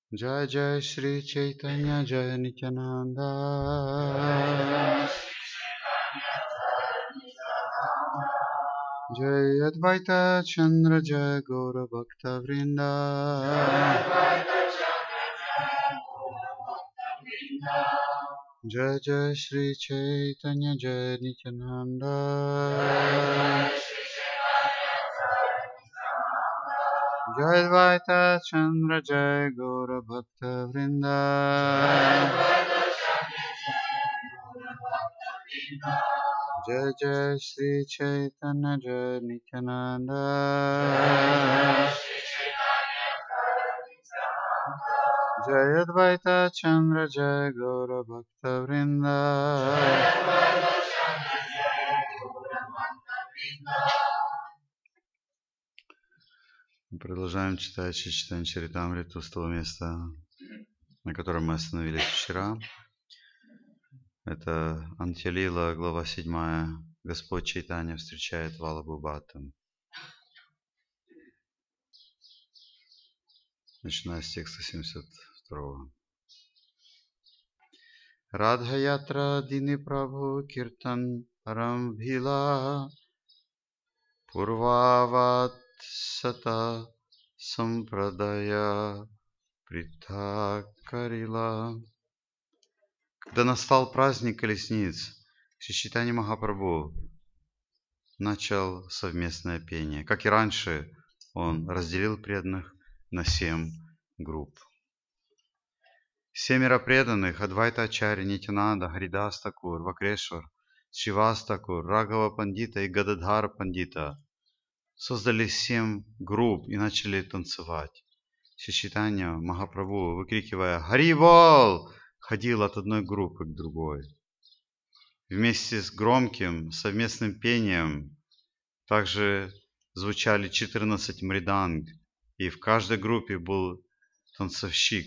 Jai Jai Shri Chaitanya Jai Nityananda Jai Advaita Chandra Jai Gaura Bhakta Vrinda Jai Jai Shri Chaitanya Jai Nityananda Jai Advaita Chandra Jai Gaura Bhakta Vrinda Jai Jai Shri Chaitanya Jai Nityananda Jai Advaita Chandra Jai Gaura Bhakta Vrinda Мы продолжаем читать Читание Чаритамриту с того места, на котором мы остановились вчера. Это Антья-лила, глава 7. Господь Чайтанья встречает Валабху-бхатту. Начиная с текста 72. Радха-ятра дини прабху киртан арамбхила пурвават сата сампрадая притхакарила. Когда настал праздник колесниц, Шри Чайтанья Махапрабху начал совместное пение. Как и раньше, он разделил преданных на 7 групп. 7 преданных Адвайта Ачарья, Нитянанда, Харидас Такур, Вакрешвар, Шривас Такур, Рагава Пандита и Гададхара Пандита создали 7 групп и начали танцевать. Шри Чайтанья Махапрабху, выкрикивая «Хари Бол!», ходил от одной группы к другой. Вместе с громким совместным пением также звучали 14 мриданг, и в каждой группе был танцовщик.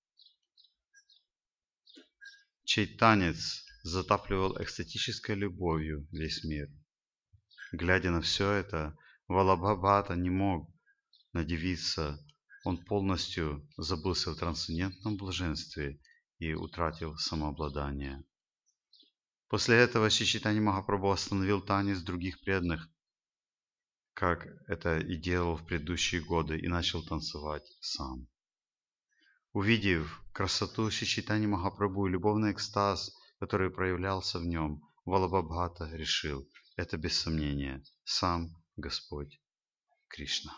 Чей танец затапливал экстатической любовью весь мир. Глядя на все это, Валабха-бхатта не мог надивиться. Он полностью забылся в трансцендентном блаженстве и утратил самообладание. После этого Шри Чайтанья Махапрабху остановил танец других преданных, как это и делал в предыдущие годы, и начал танцевать сам. Увидев красоту Шри Чайтаньи Махапрабху и любовный экстаз, который проявлялся в нем, Валабха-бхатта решил, это без сомнения сам Господь Кришна.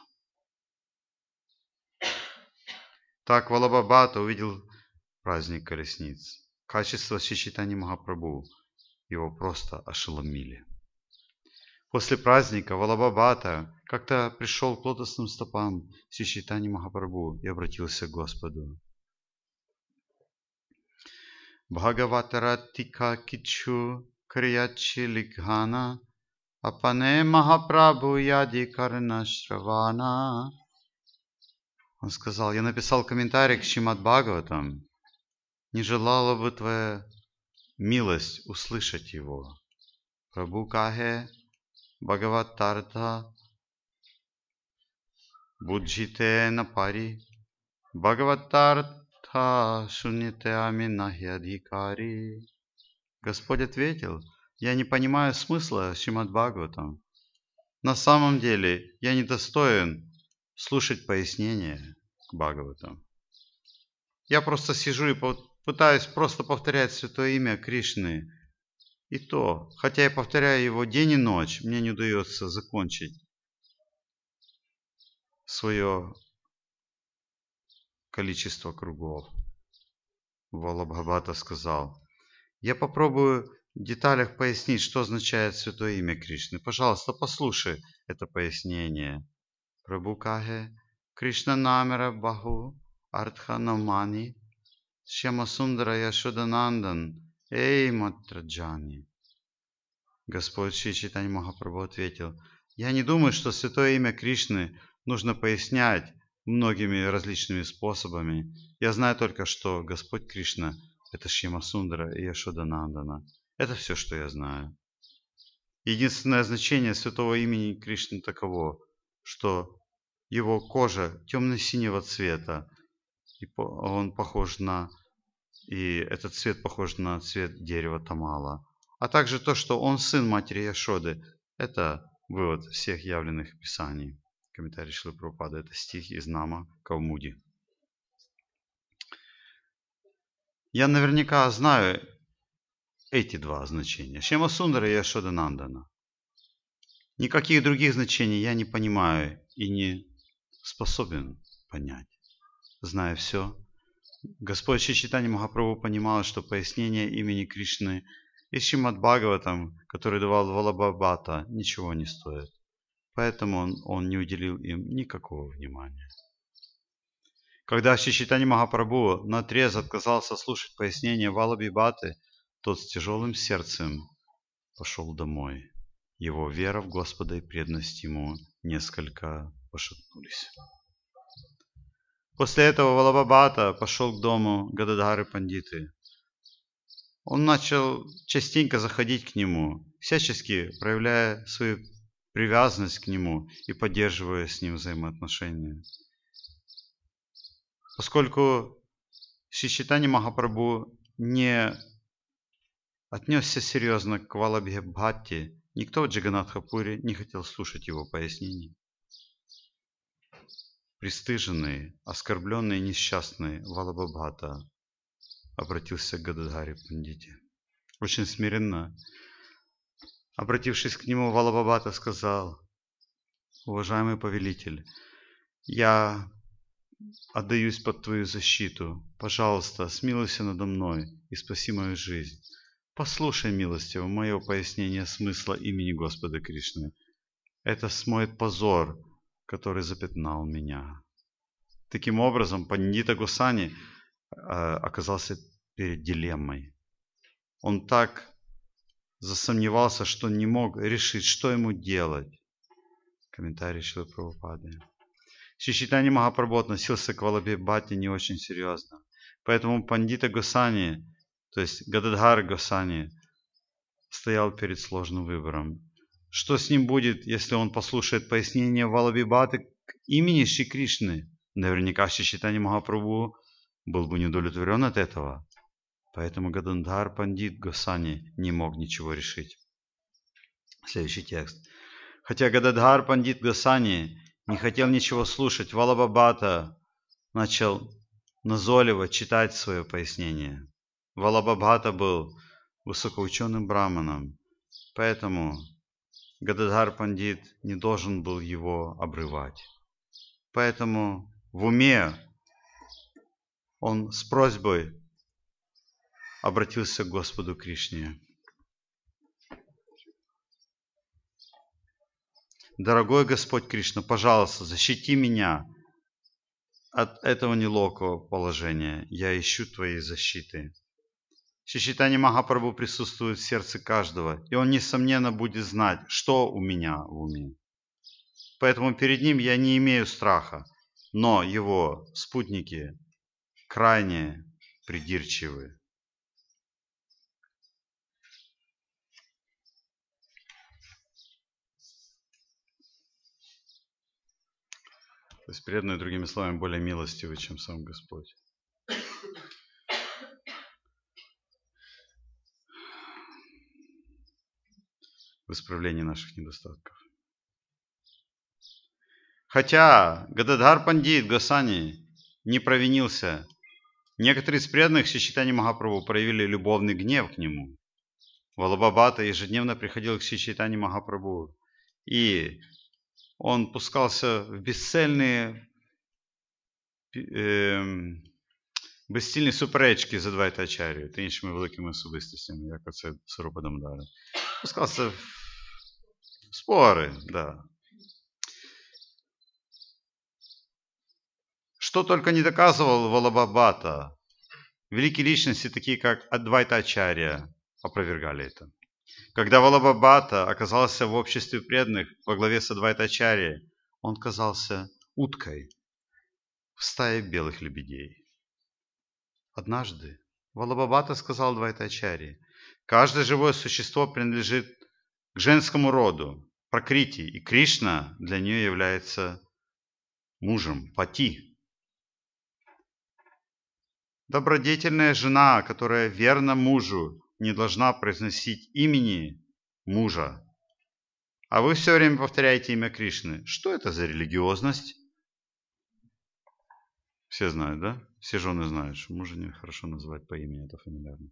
Так Валабха-бхатта увидел праздник колесниц. Качества Шри Чайтаньи Махапрабху его просто ошеломили. После праздника Валабха-бхатта как-то пришел к лотосным стопам Шри Чайтаньи Махапрабху и обратился к Господу. Бхагаватаратика кичу криячи ликхана апане Махапрабху яди карна шравана. Он сказал, я написал комментарий к Шримад Бхагаватам. Не желала бы твоя милость услышать его. Прабху кахе Бхагаватарта буджите на пари Бхагаватарта шуньяте ами нахи адхикари. Господь ответил, я не понимаю смысла Шримад Бхагаватам. На самом деле я недостоин слушать пояснения к Бхагаватам. Я просто сижу и пытаюсь просто повторять святое имя Кришны. И то, хотя я повторяю его день и ночь, мне не удается закончить свое количество кругов. Валабха-бхатта сказал, я попробую в деталях пояснить, что означает святое имя Кришны. Пожалуйста, послушай это пояснение. Прабху кахе Кришна намера баху артха намани Шьяма сундара яшоданандан эй матраджани. Господь Шри Чайтанья Махапрабху ответил, я не думаю, что святое имя Кришны нужно пояснять многими различными способами. Я знаю только, что Господь Кришна – это Шьяма Сундара и Яшоданандана. Это все, что я знаю. Единственное значение святого имени Кришны таково, что его кожа темно-синего цвета, он похож на... И этот цвет похож на цвет дерева Тамала. А также то, что он сын матери Яшоды. Это вывод всех явленных писаний. Комментарий Шрилы Прабхупады. Это стих из Нама Каумуди. Я наверняка знаю эти два значения. Шьяма Сундара и Яшода Нандана. Никаких других значений я не понимаю и не способен понять. Зная все, Господь Шри Чайтанья Махапрабху понимал, что пояснение имени Кришны из Шримад Бхагаватам, который давал Валабхабхата, ничего не стоит. Поэтому он не уделил им никакого внимания. Когда Шри Чайтанья Махапрабху наотрез отказался слушать пояснение Валабхабхаты, тот с тяжелым сердцем пошел домой. Его вера в Господа и преданность Ему несколько пошатнулись. После этого Валабхабхата пошел к дому Гададхары Пандиты. Он начал частенько заходить к нему, всячески проявляя свою привязанность к нему и поддерживая с ним взаимоотношения. Поскольку Шри Чайтанья Махапрабху не отнесся серьезно к Валабхабхате, никто в Джаганнатхапуре не хотел слушать его пояснений. Пристыженный, оскорбленный и несчастный Валабхабхата обратился к Гададхаре Пандите. Очень смиренно, обратившись к нему, Валабхабхата сказал: «Уважаемый повелитель, я отдаюсь под твою защиту. Пожалуйста, смилуйся надо мной и спаси мою жизнь. Послушай милостиво мое пояснение смысла имени Господа Кришны. Это смоет позор, который запятнал меня». Таким образом, Пандита Госани оказался перед дилеммой. Он так засомневался, что не мог решить, что ему делать. Комментарий Шрилы Прабхупады. Шри Чайтанья Махапрабху относился к Валабхабхате не очень серьезно. Поэтому Пандита Госани, то есть Гададхар Госани, стоял перед сложным выбором. Что с ним будет, если он послушает пояснение Валабхабхаты к имени Шри Кришны? Наверняка Шри Чайтанья Махапрабху был бы не удовлетворен от этого. Поэтому Гададхар Пандит Госани не мог ничего решить. Следующий текст. Хотя Гададхар Пандит Госани не хотел ничего слушать, Валабхабхата начал назойливо читать свое пояснение. Валабхабхата был высокоученым браманом, поэтому Гададхар Пандит не должен был его обрывать. Поэтому в уме он с просьбой обратился к Господу Кришне. Дорогой Господь Кришна, пожалуйста, защити меня от этого неловкого положения. Я ищу Твоей защиты. Шри Чайтанья Махапрабху присутствует в сердце каждого, и он, несомненно, будет знать, что у меня в уме. Поэтому перед ним я не имею страха, но его спутники крайне придирчивы. То есть преданные, другими словами, более милостивы, чем сам Господь. В исправлении наших недостатков. Хотя Гададхар Пандит Госани не провинился, некоторые из преданных Шри Чайтаньи Махапрабху проявили любовный гнев к нему. Валабхабхата ежедневно приходил к Шри Чайтаньи Махапрабху, и он пускался в безцельні суперечки за Адвайта-ачар'ю та іншими великими особистостями, як оце Сварупа Дамодара. Пускався в спори, да. Что только не доказывал Валабхабхата. Великие личности, такие как Адвайта-ачарья, опровергали это. Когда Валабхабхата оказался в обществе преданных во главе с Адвайта-ачарьей, он казался уткой в стае белых лебедей. Однажды Валабхабхата сказал Адвайта-ачарье: каждое живое существо принадлежит к женскому роду, Пракрити, и Кришна для нее является мужем, пати. Добродетельная жена, которая верна мужу, не должна произносить имени мужа. А вы все время повторяете имя Кришны. Что это за религиозность? Все знают, да? Все жены знают, что мужа нехорошо называть по имени, это фамильярно.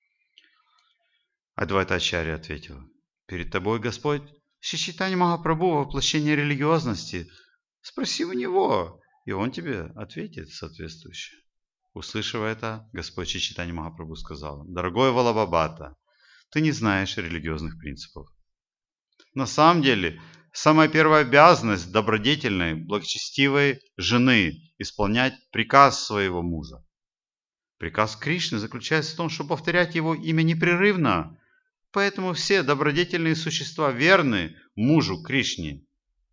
Адвайта Ачарья ответила: перед тобой Господь Шри Чайтанья Махапрабху, воплощение религиозности. Спроси у него, и он тебе ответит соответствующе. Услышав это, Господь Шри Чайтанья Махапрабху сказал: дорогой Валабхабхата, ты не знаешь религиозных принципов. На самом деле, самая первая обязанность добродетельной, благочестивой жены – исполнять приказ своего мужа. Приказ Кришны заключается в том, чтобы повторять его имя непрерывно. Поэтому все добродетельные существа верны мужу Кришне.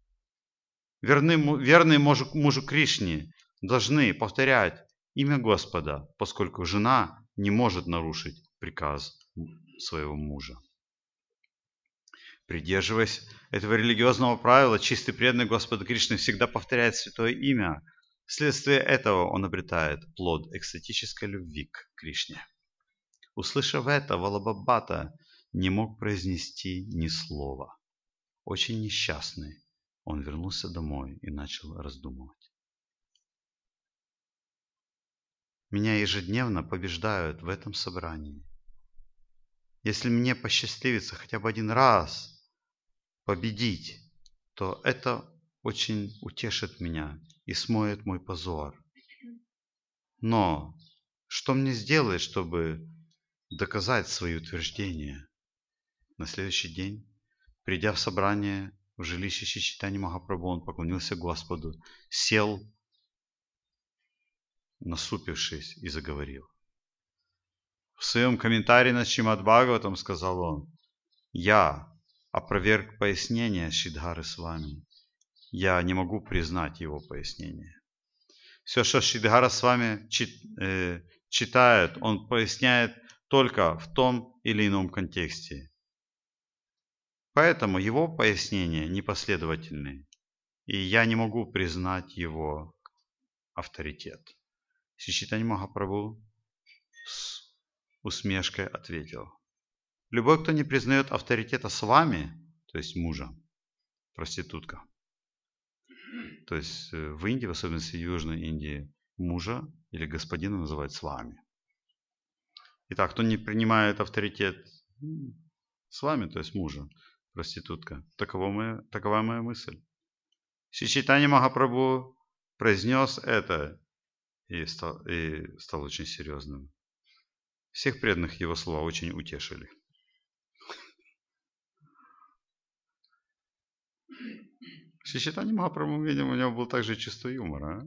Верные мужу Кришне должны повторять имя Господа, поскольку жена не может нарушить приказ своего мужа. Придерживаясь этого религиозного правила, чистый преданный Господа Кришны всегда повторяет святое имя. Вследствие этого он обретает плод экстатической любви к Кришне. Услышав это, Валабхабхата не мог произнести ни слова. Очень несчастный, он вернулся домой и начал раздумывать. Меня ежедневно побеждают в этом собрании. Если мне посчастливится хотя бы один раз победить, то это очень утешит меня и смоет мой позор. Но что мне сделать, чтобы доказать свои утверждения? На следующий день, придя в собрание в жилище Шри Чайтаньи Махапрабху, он поклонился Господу, сел, насупившись, и заговорил. В своем комментарии на Шримад Бхагаватам сказал он: я опроверг пояснение Шридхары с вами. Я не могу признать его пояснение. Все, что Шридхара с вами читает, он поясняет только в том или ином контексте. Поэтому его пояснения непоследовательны, и я не могу признать его авторитет. Шри Чайтанья Махапрабху с усмешкой ответил: любой, кто не признает авторитета с вами, то есть мужа, проститутка. То есть в Индии, в особенности в Южной Индии, мужа или господина называют с вами. Итак, кто не принимает авторитет с вами, то есть мужа, проститутка. Такова моя мысль. Шри Чайтанья Махапрабху произнес это и стал очень серьезным. Всех преданных его слова очень утешили. Шри Чайтанья Махапрабху, видимо, у него был также чувство юмора.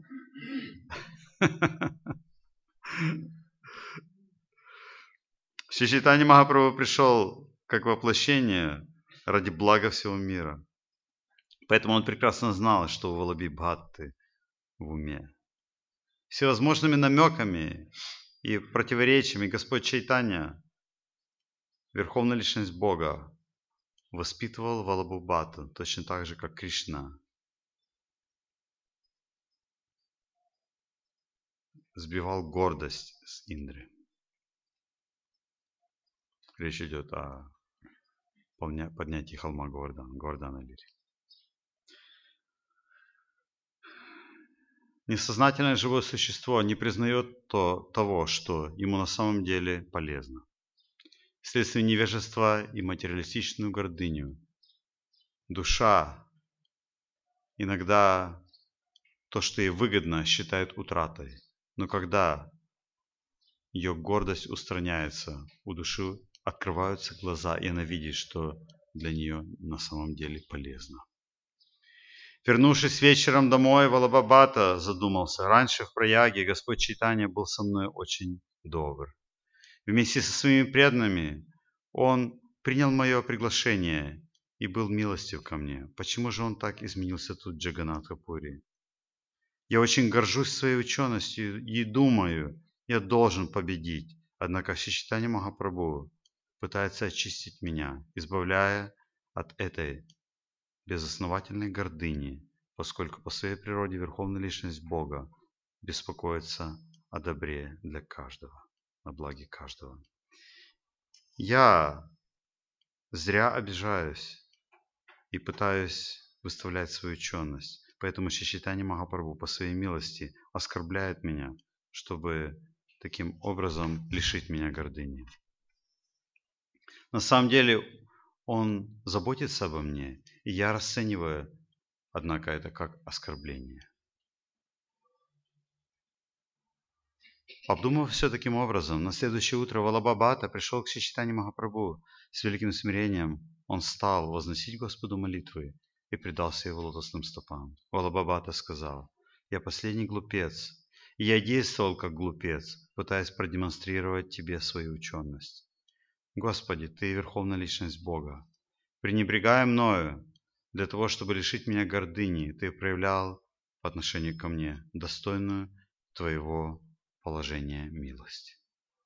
Шри Чайтанья Махапрабху пришел как воплощение ради блага всего мира. Поэтому он прекрасно знал, что у Валабхабхаты в уме. Всевозможными намеками и противоречиями Господь Чайтанья, Верховная Личность Бога, воспитывал Валабхабхату точно так же, как Кришна сбивал гордость с Индры. Речь идет о поднятии холма Говардхана-гири. Несознательное живое существо не признает того, что ему на самом деле полезно. Вследствие невежества и материалистичную гордыню душа иногда то, что ей выгодно, считает утратой. Но когда ее гордость устраняется, у души открываются глаза, и она видит, что для нее на самом деле полезно. Вернувшись вечером домой, Валабхабхата задумался. Раньше в Праяге Господь Чайтанья был со мной очень добр. Вместе со своими преданными он принял мое приглашение и был милостив ко мне. Почему же он так изменился тут в Джаганнатха-пури? Я очень горжусь своей ученостью и думаю, я должен победить. Однако Шри Чайтанья Махапрабху пытается очистить меня, избавляя от этой безосновательной гордыни, поскольку по своей природе Верховная Личность Бога беспокоится о добре для каждого, о благе каждого. Я зря обижаюсь и пытаюсь выставлять свою ученость. Поэтому Шри Чайтанья Махапрабху по своей милости оскорбляет меня, чтобы таким образом лишить меня гордыни. На самом деле он заботится обо мне, и я расцениваю, однако, это как оскорбление. Обдумав все таким образом, на следующее утро Валабхабхата пришел к Шри Чайтанье Махапрабху. С великим смирением он стал возносить Господу молитвы и предался его лотосным стопам. Валабхабхата сказал: «Я последний глупец, и я действовал как глупец, пытаясь продемонстрировать тебе свою ученость. Господи, Ты Верховная Личность Бога. Пренебрегая мною, для того, чтобы лишить меня гордыни, Ты проявлял по отношению ко мне достойную Твоего положения милость.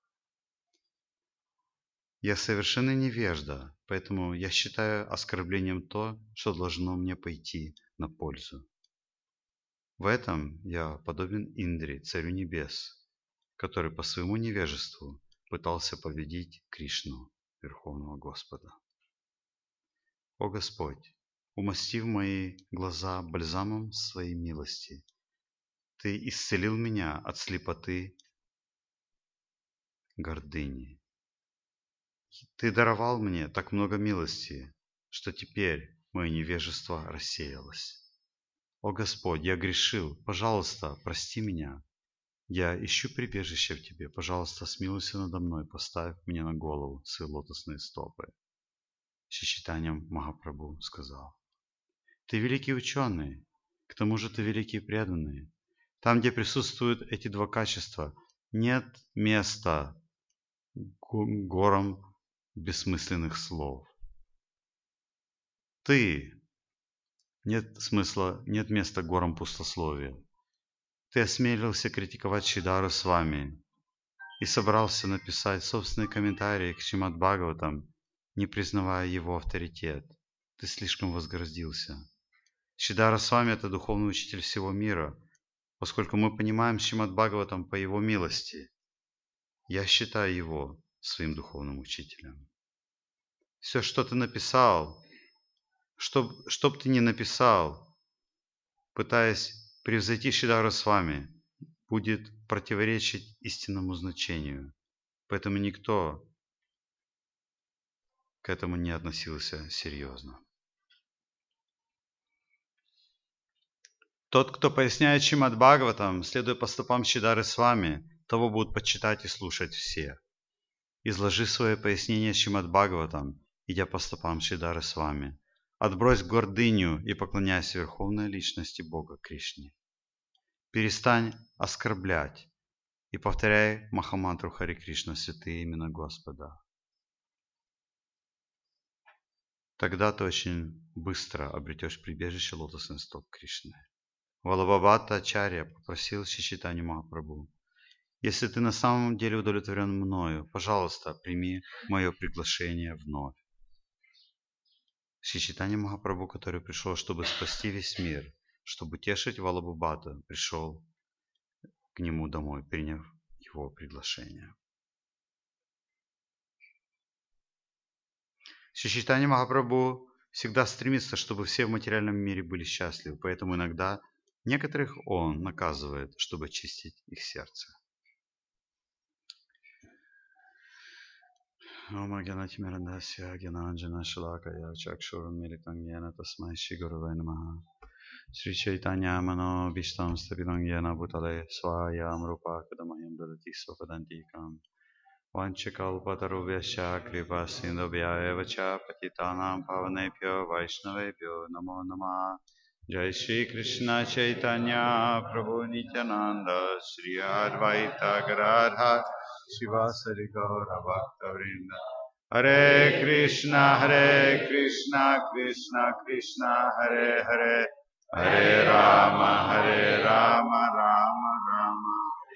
Я совершенно невежда, поэтому я считаю оскорблением то, что должно мне пойти на пользу. В этом я подобен Индре, царю небес, который по своему невежеству пытался победить Кришну, Верховного Господа. О Господь, умастив мои глаза бальзамом своей милости, Ты исцелил меня от слепоты гордыни. Ты даровал мне так много милости, что теперь мое невежество рассеялось. О Господь, я грешил, пожалуйста, прости меня. Я ищу прибежище в Тебе, пожалуйста, смилуйся надо мной, поставь мне на голову свои лотосные стопы. Шри Чайтанья Махапрабху сказал: Ты великий ученый, к тому же ты великий преданный. Там, где присутствуют эти два качества, нет места горам бессмысленных слов. Нет места горам пустословия. Ты осмелился критиковать Шридару с вами и собрался написать собственные комментарии к Шримад Бхагаватам, не признавая его авторитет. Ты слишком возгордился. Шридара с вами — это духовный учитель всего мира, поскольку мы понимаем Шримад Бхагаватам по его милости. Я считаю его своим духовным учителем. Все, что ты написал, что б ты ни написал, пытаясь превзойти Шридару с вами, будет противоречить истинному значению. Поэтому никто к этому не относился серьезно. Тот, кто поясняет Шримад Бхагаватам, следуя по стопам Шридары с вами, того будут почитать и слушать все. Изложи свое пояснение Шримад Бхагаватам, идя по стопам Шридары с вами. Отбрось гордыню и поклоняйся Верховной Личности Бога Кришне. Перестань оскорблять и повторяй Махамантру Хари Кришна, святые имена Господа. Тогда ты очень быстро обретешь прибежище лотосных стоп Кришны. Валабхабхата Ачарья попросил Шри Чайтанью Махапрабху: если ты на самом деле удовлетворен мною, пожалуйста, прими мое приглашение вновь. Шри Чайтанья Махапрабху, который пришел, чтобы спасти весь мир, чтобы утешить Валабхабхату, пришел к нему домой, приняв его приглашение. Шри Чайтанья Махапрабху всегда стремится, чтобы все в материальном мире были счастливы, поэтому иногда некоторых он наказывает, чтобы очистить их сердце. Ом Гьянатимирандасья Гьянанджана Шалакая Чакшурмилитам Йена Тасмай Шри Гуруве Намаха. Шри Чайтанья Мано Бхиштам Стапидам Йена Бхутале Сваям Рупа Кадамаям Дадати Свападантикам. Vanchakalpatarubhyascha kripa sindhubhya eva cha patitanam pavanebhyo vaishnavebhyo namo namah. Jai Shri Krishna Chaitanya Prabhu Nityananda Shri Advaita Gadadhar Shivasari Gaura Bhaktavrinda. Hare Krishna Krishna Krishna Hare Hare, Hare Rama Rama Rama.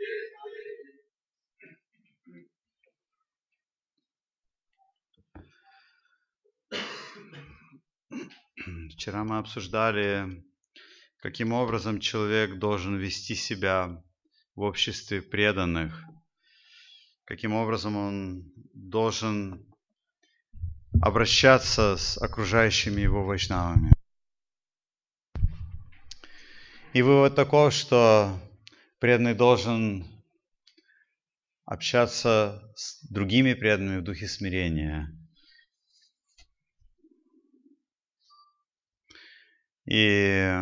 Вчера мы обсуждали, каким образом человек должен вести себя в обществе преданных, каким образом он должен обращаться с окружающими его вайшнавами. И вывод таков, что преданный должен общаться с другими преданными в духе смирения. И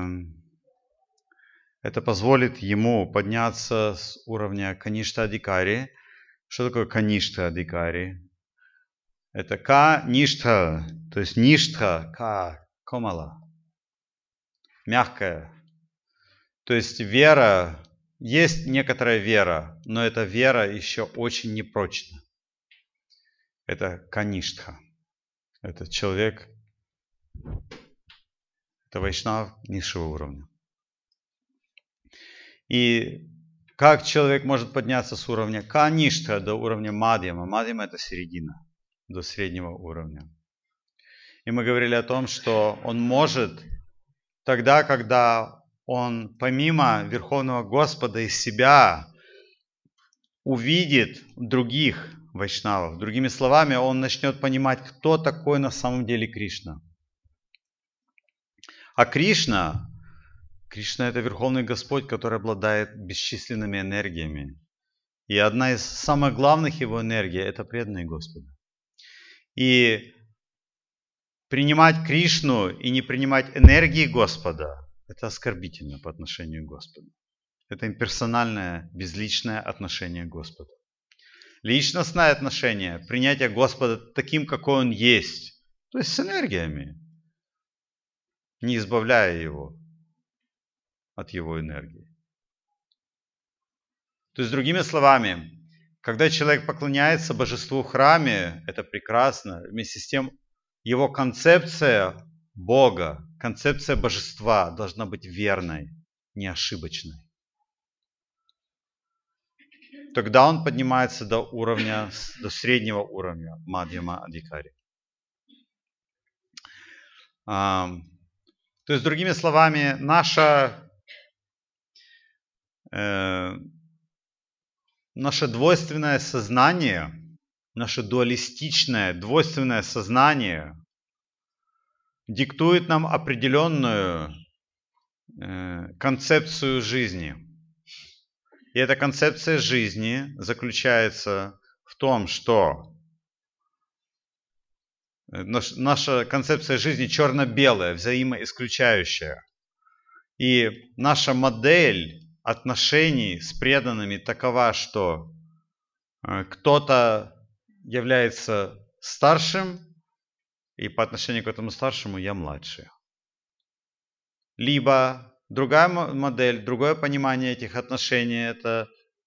это позволит ему подняться с уровня Каништа-адикари. Что такое Каништа-адикари? Это Ка-ништха, то есть ништха, Ка-комала, мягкая. То есть вера, есть некоторая вера, но эта вера еще очень непрочна. Это Каништха. Это человек, это вайшнав низшего уровня. И как человек может подняться с уровня Каништха до уровня Мадьяма? Мадьяма – это середина, до среднего уровня. И мы говорили о том, что он может тогда, когда он помимо Верховного Господа из себя увидит других вайшнавов. Другими словами, он начнет понимать, кто такой на самом деле Кришна. А Кришна это Верховный Господь, который обладает бесчисленными энергиями. И одна из самых главных его энергий – это преданные Господу. И принимать Кришну и не принимать энергии Господа – это оскорбительно по отношению к Господу. Это имперсональное, безличное отношение к Господу. Личностное отношение – принятие Господа таким, какой Он есть, то есть с энергиями, не избавляя Его от Его энергии. То есть, другими словами, когда человек поклоняется Божеству в храме, это прекрасно. Вместе с тем, его концепция Бога, концепция Божества должна быть верной, не ошибочной. Тогда он поднимается до среднего уровня Мадьяма Адикари. То есть, другими словами, наше двойственное сознание, наше дуалистичное, двойственное сознание диктует нам определенную концепцию жизни. И эта концепция жизни заключается в том, что наша концепция жизни черно-белая, взаимоисключающая. И наша модель отношений с преданными такова, что кто-то является старшим, и по отношению к этому старшему я младший. Либо другая модель, другое понимание этих отношений – это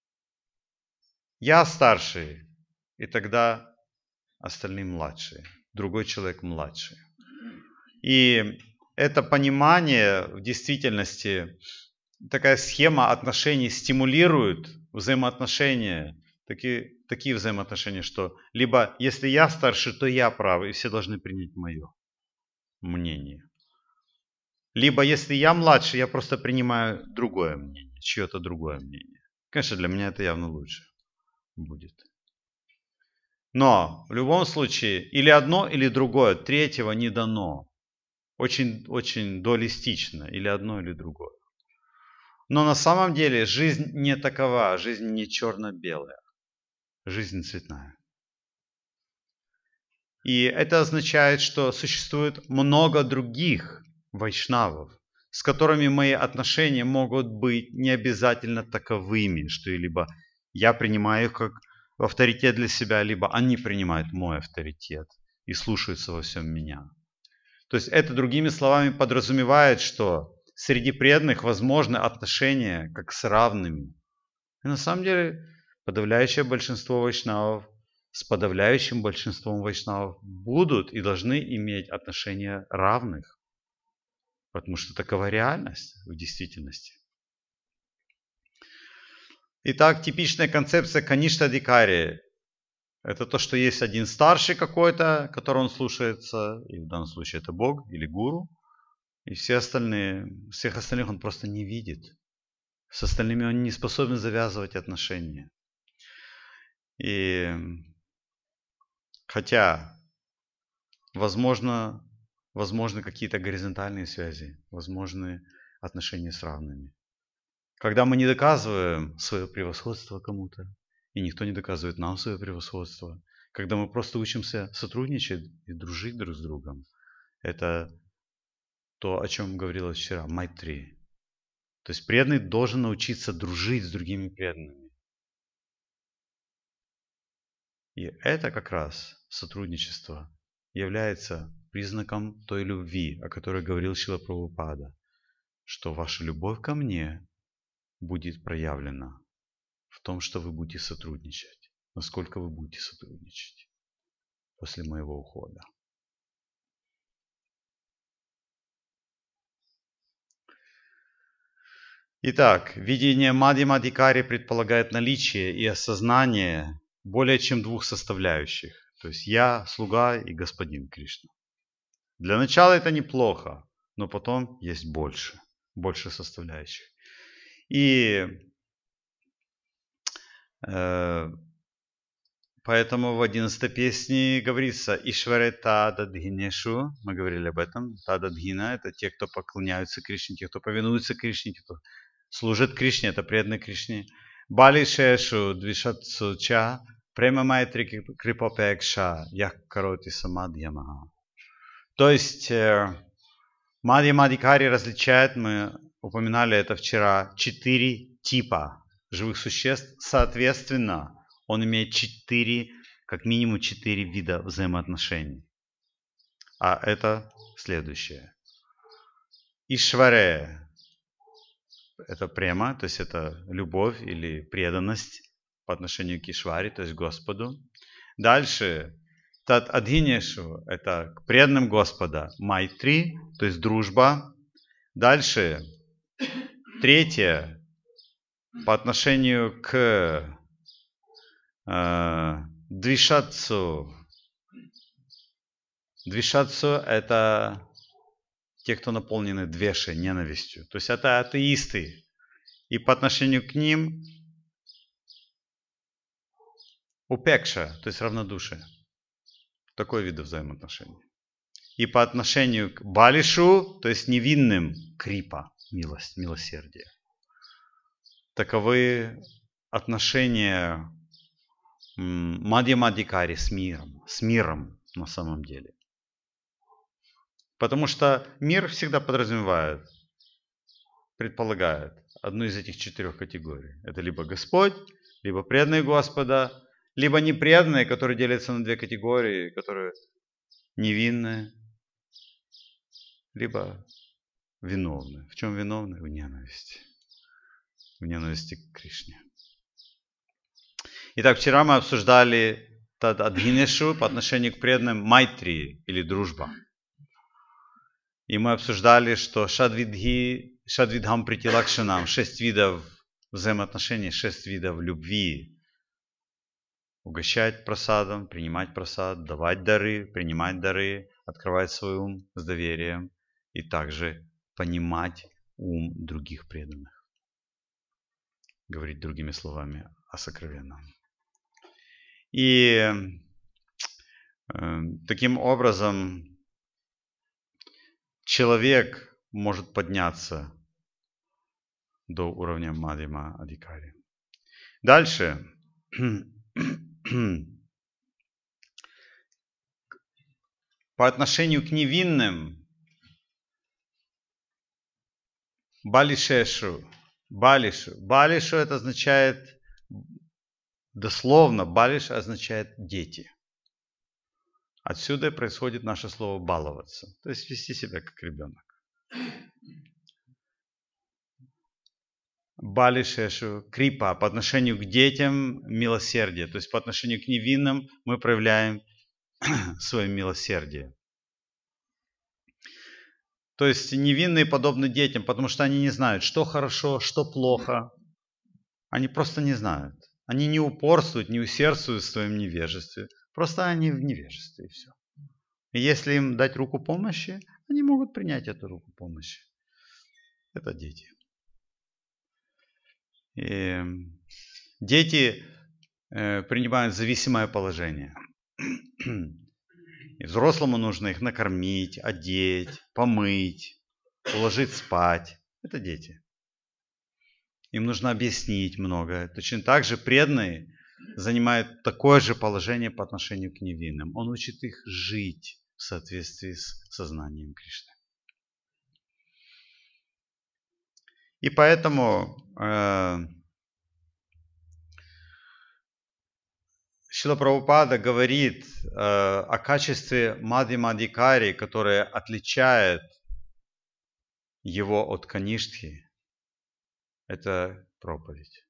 я старший, и тогда остальные младшие, другой человек младший. И это понимание в действительности, такая схема отношений стимулирует взаимоотношения, такие взаимоотношения, что либо если я старше, то я прав, и все должны принять мое мнение. Либо если я младше, я просто принимаю другое мнение, чье-то другое мнение. Конечно, для меня это явно лучше будет. Но в любом случае, или одно, или другое, третьего не дано. Очень, очень дуалистично, или одно, или другое. Но на самом деле жизнь не такова, жизнь не черно-белая, жизнь цветная. И это означает, что существует много других вайшнавов, с которыми мои отношения могут быть не обязательно таковыми, что либо я принимаю их как авторитет для себя, либо они принимают мой авторитет и слушаются во всем меня. То есть это, другими словами, подразумевает, что среди преданных возможны отношения как с равными. И на самом деле подавляющее большинство вайшнавов с подавляющим большинством вайшнавов будут и должны иметь отношения равных. Потому что такова реальность в действительности. Итак, типичная концепция Каништа-адикари – это то, что есть один старший какой-то, которого он слушается, и в данном случае это Бог или гуру, и всех остальных он просто не видит. С остальными он не способен завязывать отношения. И хотя, возможны какие-то горизонтальные связи, возможны отношения с равными. Когда мы не доказываем свое превосходство кому-то, и никто не доказывает нам свое превосходство, когда мы просто учимся сотрудничать и дружить друг с другом, это то, о чем говорилось вчера, майтри. То есть преданный должен научиться дружить с другими преданными. И это как раз сотрудничество является признаком той любви, о которой говорил Шрила Прабхупада, что ваша любовь ко мне будет проявлена в том, что вы будете сотрудничать. Насколько вы будете сотрудничать после моего ухода. Итак, видение Мадхьяма-адхикари предполагает наличие и осознание более чем двух составляющих. То есть я, слуга и господин Кришна. Для начала это неплохо, но потом есть больше составляющих. И поэтому в 11-й песне говорится «Ишваре тададхинешу», мы говорили об этом, тададхина – это те, кто поклоняются Кришне, те, кто повинуются Кришне, те, кто служит Кришне, это преданные Кришне. «Бали шешу двишатсу ча, према майтри крипопекша, ях кароти самадхьямаха». То есть Мадхьяма-адхикари различает, мы упоминали это вчера, 4 типа живых существ. Соответственно, он имеет как минимум 4 вида взаимоотношений. А это следующее. Ишваре – это према, то есть это любовь или преданность по отношению к Ишваре, то есть Господу. Дальше Тат адхинешу – это к преданным Господа. Майтри, то есть дружба. Дальше, третье, по отношению к двишатсу. Двишатсу – это те, кто наполнены двешей, ненавистью. То есть это атеисты. И по отношению к ним упекша, то есть равнодушие. Такой вид взаимоотношений. И по отношению к балишу, то есть невинным, крипа, милость, милосердие. Таковы отношения Мадхьяма-адхикари с миром на самом деле. Потому что мир всегда предполагает одну из этих 4 категорий. Это либо Господь, либо преданные Господа, либо непреданные, которые делятся на 2 категории, которые невинные, либо виновны. В чем виновны? В ненависти. В ненависти к Кришне. Итак, вчера мы обсуждали адхинешу по отношению к преданным майтри или дружба. И мы обсуждали, что шадвидхам притилакшанам, 6 видов взаимоотношений, 6 видов любви. Угощать просадом, принимать просад, давать дары, принимать дары, открывать свой ум с доверием и также понимать ум других преданных. Говорить другими словами о сокровенном. И таким образом человек может подняться до уровня Мадхьяма-адхикари. Дальше. По отношению к невинным, балишешу. Балишу это означает, дословно, балиш означает дети. Отсюда происходит наше слово баловаться, то есть вести себя как ребенок. Балишешу, крипа, по отношению к детям милосердие, то есть по отношению к невинным мы проявляем свое милосердие. То есть невинные подобны детям, потому что они не знают, что хорошо, что плохо. Они просто не знают. Они не упорствуют, не усердствуют в своем невежестве. Просто они в невежестве и все. И если им дать руку помощи, они могут принять эту руку помощи. Это дети. И дети принимают зависимое положение. И взрослому нужно их накормить, одеть, помыть, уложить спать. Это дети. Им нужно объяснить многое. Точно так же преданный занимает такое же положение по отношению к невинным. Он учит их жить в соответствии с сознанием Кришны. И поэтому Шрила Прабхупада говорит о качестве Мадхьямадикари, которое отличает его от Каништхи. Это проповедь.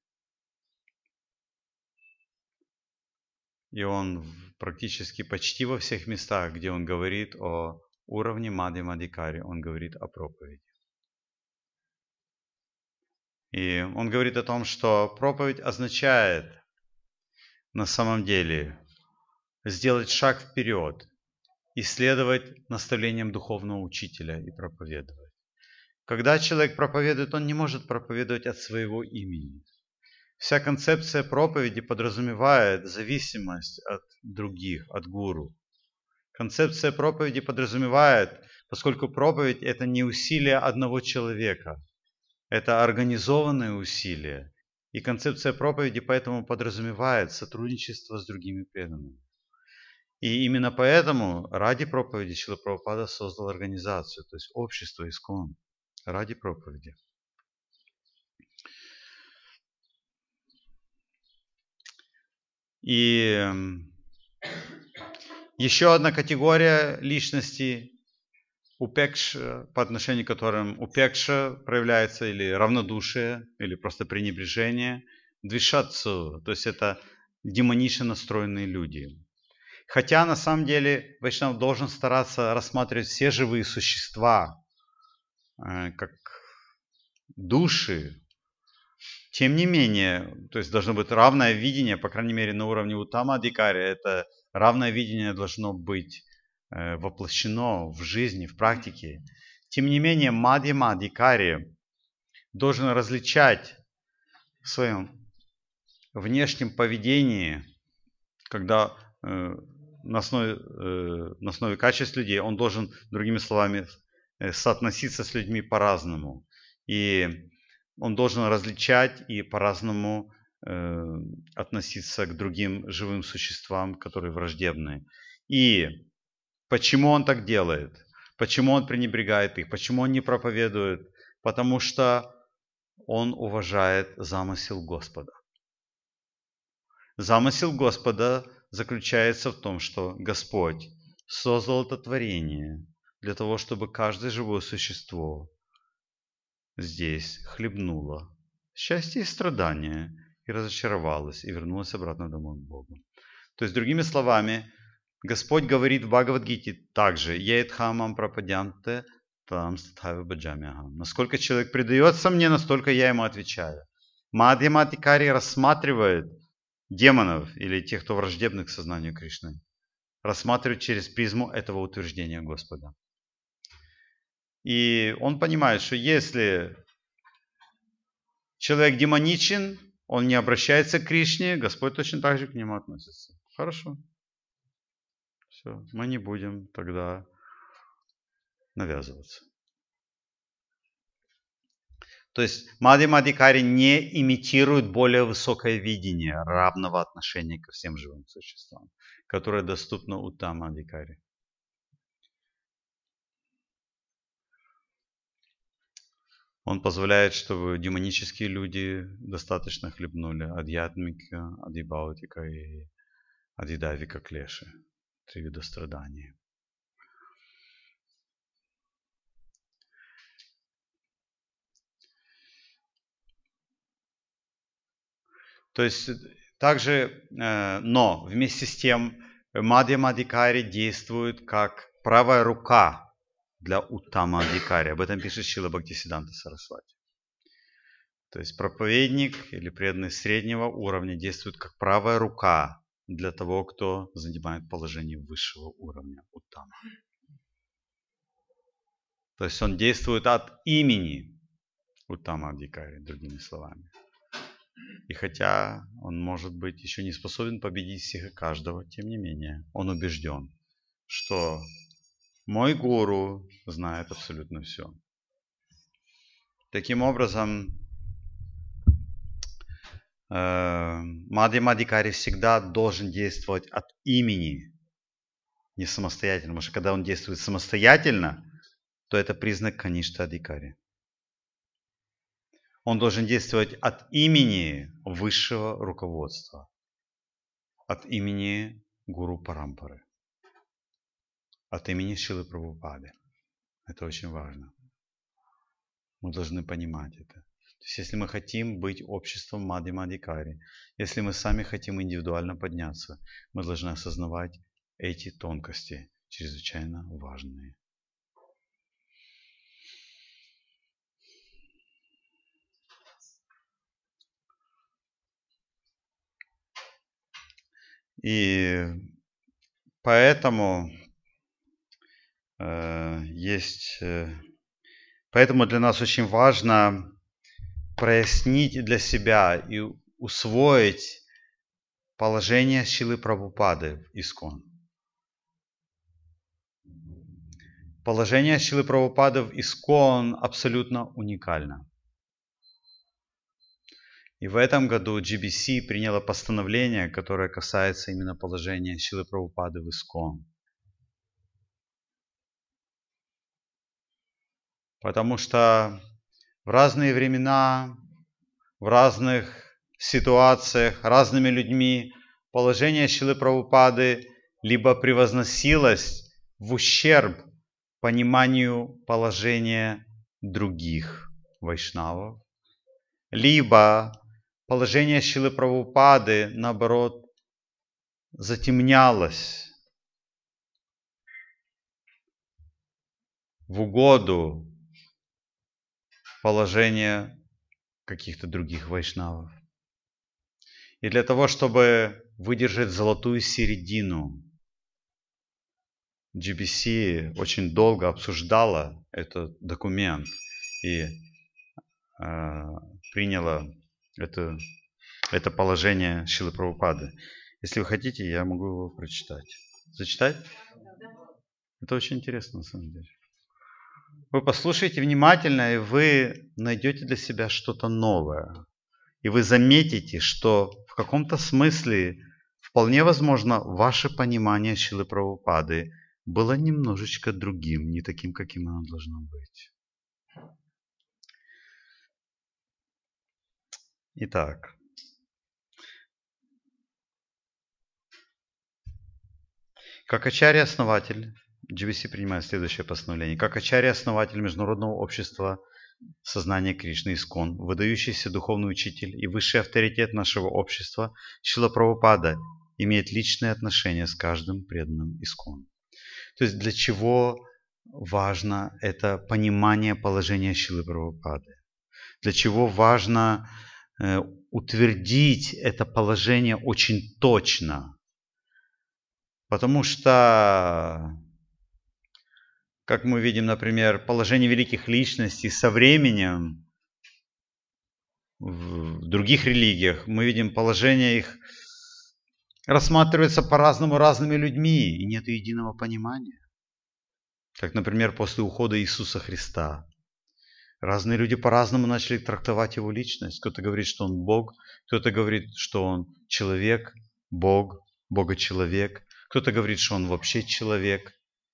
И он практически почти во всех местах, где он говорит о уровне Мадхьямадикари, он говорит о проповеди. И он говорит о том, что проповедь означает на самом деле сделать шаг вперед, исследовать наставлениям духовного учителя и проповедовать. Когда человек проповедует, он не может проповедовать от своего имени. Вся концепция проповеди подразумевает зависимость от других, от гуру. Концепция проповеди подразумевает, поскольку проповедь – это не усилие одного человека, это организованное усилие. И концепция проповеди поэтому подразумевает сотрудничество с другими преданными. И именно поэтому ради проповеди Шрила Прабхупада создал организацию, то есть общество ИСККОН, ради проповеди. И еще одна категория личности, упекша, по отношению к которым упекша проявляется, или равнодушие, или просто пренебрежение, двишатсу, то есть это демонично настроенные люди. Хотя на самом деле Вайшнав должен стараться рассматривать все живые существа как души. Тем не менее, то есть должно быть равное видение, по крайней мере на уровне Уттамадикари, это равное видение должно быть воплощено в жизни, в практике. Тем не менее, Мадхьямадикари должен различать в своем внешнем поведении, когда на основе качеств людей, он должен, другими словами, соотноситься с людьми по-разному. И он должен различать и по-разному относиться к другим живым существам, которые враждебны. И почему он так делает? Почему он пренебрегает их? Почему он не проповедует? Потому что он уважает замысел Господа. Замысел Господа заключается в том, что Господь создал это творение для того, чтобы каждое живое существо здесь хлебнуло счастье и страдания, и разочаровалось, и вернулось обратно домой к Богу. То есть, другими словами, Господь говорит в Бхагавад-гите также: «Еэтхамам прападянте там статхави баджамяхам». Насколько человек предается мне, настолько я ему отвечаю. Мадхьямадикари рассматривает демонов или тех, кто враждебны к сознанию Кришны, рассматривает через призму этого утверждения Господа. И он понимает, что если человек демоничен, он не обращается к Кришне, Господь точно так же к нему относится. Хорошо. Все, мы не будем тогда навязываться. То есть Мадхьямадикари не имитирует более высокое видение равного отношения ко всем живым существам, которое доступно Уттамадикари. Он позволяет, чтобы демонические люди достаточно хлебнули адьятмика, адибаутика и адидавика клеши. 3 вида страданий. То есть также, но вместе с тем Мадхьямадикари действует как правая рука для Уттамадикари. Об этом пишет Шрила Бхактисиддханта Сарасвати. То есть проповедник или преданный среднего уровня действует как правая рука для того, кто занимает положение высшего уровня Уттама. То есть он действует от имени Уттамадикари, другими словами. И хотя он, может быть, еще не способен победить всех и каждого, тем не менее, он убежден, что мой гуру знает абсолютно все. Таким образом, Мадхьямадхикари всегда должен действовать от имени, не самостоятельно. Потому что когда он действует самостоятельно, то это признак Каништха-адхикари. Он должен действовать от имени высшего руководства, от имени Гуру Парампары, от имени Шрилы Прабхупады. Это очень важно. Мы должны понимать это. То есть, если мы хотим быть обществом Мадхьямадхикари, если мы сами хотим индивидуально подняться, мы должны осознавать эти тонкости, чрезвычайно важные. И поэтому поэтому для нас очень важно прояснить для себя и усвоить положение Шрилы Прабхупады в ИСККОН. Положение Шрилы Прабхупады в ИСККОН абсолютно уникально. И в этом году GBC приняло постановление, которое касается именно положения Шрилы Прабхупады в ИСККОН. Потому что в разные времена, в разных ситуациях, разными людьми положение Шрилы Прабхупады либо превозносилось в ущерб пониманию положения других вайшнавов, либо положение Шрилы Прабхупады, наоборот, затемнялось в угоду положения каких-то других вайшнавов. И для того, чтобы выдержать золотую середину, GBC очень долго обсуждала этот документ и приняла это положение Шрилы Прабхупады. Если вы хотите, я могу его прочитать. Зачитать? Это очень интересно, на самом деле. Вы послушайте внимательно, и вы найдете для себя что-то новое. И вы заметите, что в каком-то смысле вполне возможно ваше понимание Шрилы Прабхупады было немножечко другим, не таким, каким оно должно быть. Итак. Как ачарья-основатель, GBC принимает следующее постановление. Как ачарья-основатель Международного общества сознания Кришны ИСККОН, выдающийся духовный учитель и высший авторитет нашего общества, Шрила Прабхупада имеет личные отношения с каждым преданным ИСККОН. То есть для чего важно это понимание положения Шрилы Прабхупады? Для чего важно утвердить это положение очень точно? Потому что, как мы видим, например, положение великих личностей со временем в других религиях, мы видим положение их рассматривается по-разному разными людьми, и нет единого понимания. Как, например, после ухода Иисуса Христа. Разные люди по-разному начали трактовать его личность. Кто-то говорит, что он Бог, кто-то говорит, что он человек, Бог, Бога-человек. Кто-то говорит, что он вообще человек.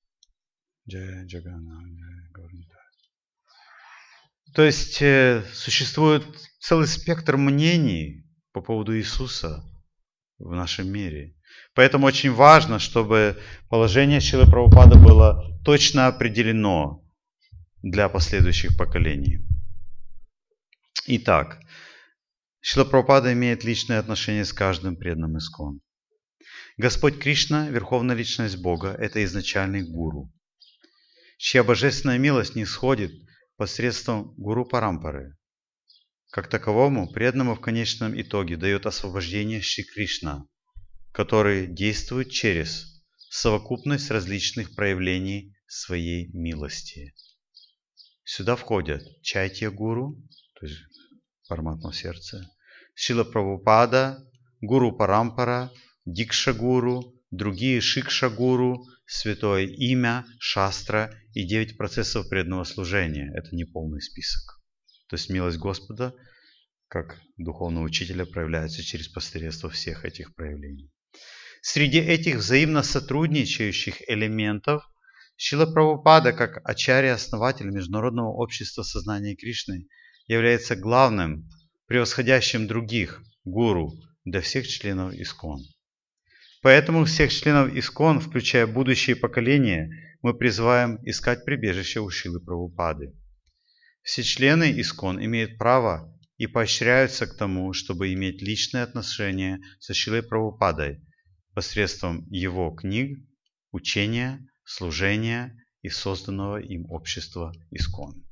То есть существует целый спектр мнений по поводу Иисуса в нашем мире. Поэтому очень важно, чтобы положение Шрилы Прабхупады было точно определено для последующих поколений. Итак, Шрила Прабхупада имеет личные отношения с каждым преданным ИСККОН. Господь Кришна, Верховная Личность Бога, это изначальный гуру, чья божественная милость нисходит посредством Гуру Парампары. Как таковому, преданному в конечном итоге дает освобождение Шри Кришна, который действует через совокупность различных проявлений своей милости. Сюда входят Чайтья Гуру, то есть Параматма в сердце, Шрила Прабхупада, Гуру Парампара, Дикша Гуру, другие Шикша Гуру, Святое Имя, Шастра и 9 процессов преданного служения. Это не полный список. То есть милость Господа, как духовного учителя, проявляется через посредство всех этих проявлений. Среди этих взаимно сотрудничающих элементов Шрила Прабхупада, как ачарья-основатель Международного общества сознания Кришны, является главным, превосходящим других гуру для всех членов ИСККОН. Поэтому всех членов ИСККОН, включая будущие поколения, мы призываем искать прибежище у Шрилы Прабхупады. Все члены ИСККОН имеют право и поощряются к тому, чтобы иметь личные отношения со Шрилой Прабхупадой посредством его книг, учения, служения и созданного им общества ИСККОН.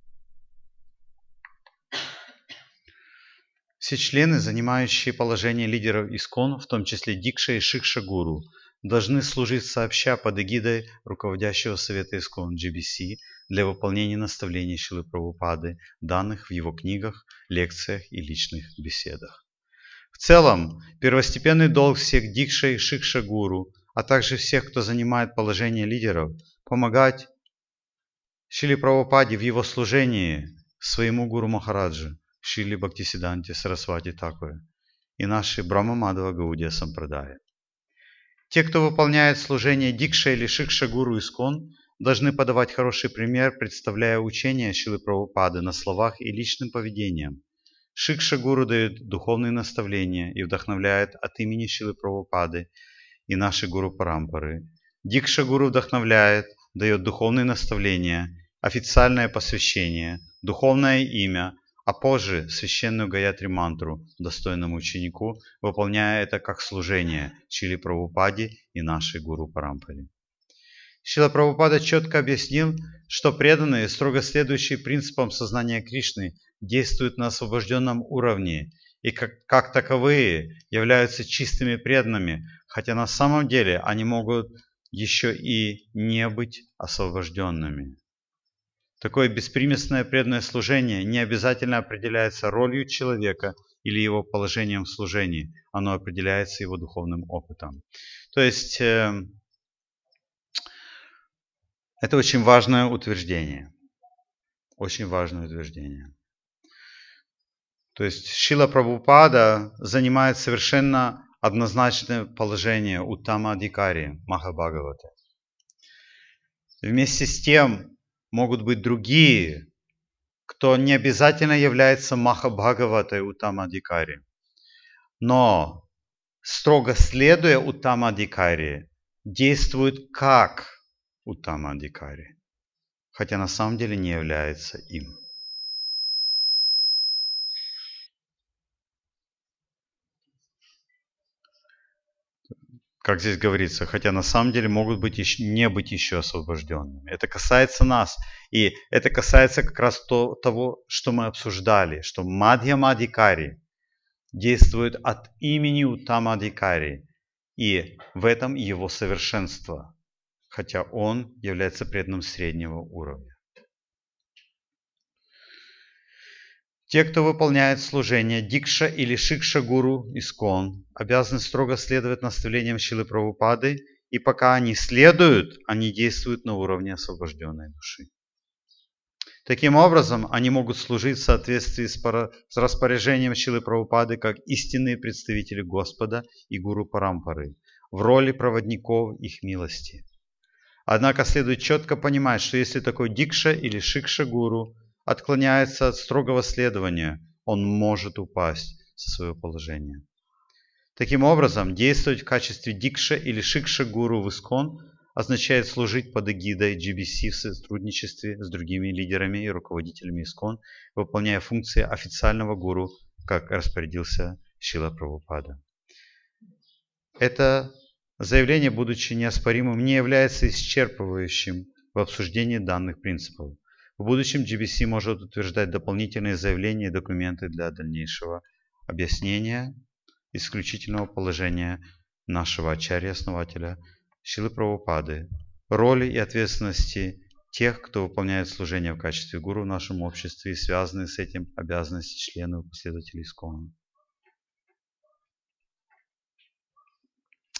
Все члены, занимающие положение лидеров ИСККОН, в том числе Дикша и Шикша Гуру, должны служить сообща под эгидой руководящего совета ИСККОН GBC для выполнения наставлений Шрилы Прабхупады, данных в его книгах, лекциях и личных беседах. В целом, первостепенный долг всех Дикша и Шикша Гуру, а также всех, кто занимает положение лидеров, помогать Шриле Прабхупаде в его служении своему Гуру Махараджи, Шриле Бхактисиданте Сарасвати Такуре и нашей Брахма Мадхава Гаудия Сампрадая. Те, кто выполняет служение Дикша или Шикша Гуру ИСККОН, должны подавать хороший пример, представляя учение Шрилы Прабхупады на словах и личным поведением. Шикша Гуру дает духовные наставления и вдохновляет от имени Шрилы Прабхупады и нашей Гуру Парампары. Дикша Гуру вдохновляет, дает духовные наставления, официальное посвящение, духовное имя, а позже священную Гаятри мантру достойному ученику, выполняя это как служение Шриле Прабхупаде и нашей Гуру Парампаре. Шрила Прабхупада четко объяснил, что преданные, строго следующие принципам сознания Кришны, действуют на освобожденном уровне и как таковые являются чистыми преданными, хотя на самом деле они могут еще и не быть освобожденными. Такое беспримесное преданное служение не обязательно определяется ролью человека или его положением в служении, оно определяется его духовным опытом. То есть это очень важное утверждение. Очень важное утверждение. То есть Шрила Прабхупада занимает совершенно однозначное положение Уттама Адхикари Махабхагаваты. Вместе с тем могут быть другие, кто не обязательно является Махабхагаватой Уттама Адхикари. Но, строго следуя Уттама Адхикари, действует как Уттама Адхикари, хотя на самом деле не является им. Как здесь говорится, хотя на самом деле могут быть не быть еще освобожденными. Это касается нас. И это касается как раз того, что мы обсуждали, что Мадхьяма Адхикари действует от имени Уттама Адхикари. И в этом его совершенство, хотя он является преданным среднего уровня. Те, кто выполняет служение Дикша или Шикша Гуру ИСККОН, обязаны строго следовать наставлениям Шрилы Прабхупады, и пока они следуют, они действуют на уровне освобожденной души. Таким образом, они могут служить в соответствии с распоряжением Шрилы Прабхупады как истинные представители Господа и Гуру Парампары в роли проводников их милости. Однако следует четко понимать, что если такой Дикша или Шикша Гуру отклоняется от строгого следования, он может упасть со своего положения. Таким образом, действовать в качестве Дикша или Шикша Гуру в ИСККОН означает служить под эгидой GBC в сотрудничестве с другими лидерами и руководителями ИСККОН, выполняя функции официального гуру, как распорядился Шрила Прабхупада. Это заявление, будучи неоспоримым, не является исчерпывающим в обсуждении данных принципов. В будущем GBC может утверждать дополнительные заявления и документы для дальнейшего объяснения исключительного положения нашего ачарья-основателя Шрилы Прабхупады, роли и ответственности тех, кто выполняет служение в качестве гуру в нашем обществе и связанные с этим обязанности членов и последователей ИСККОН.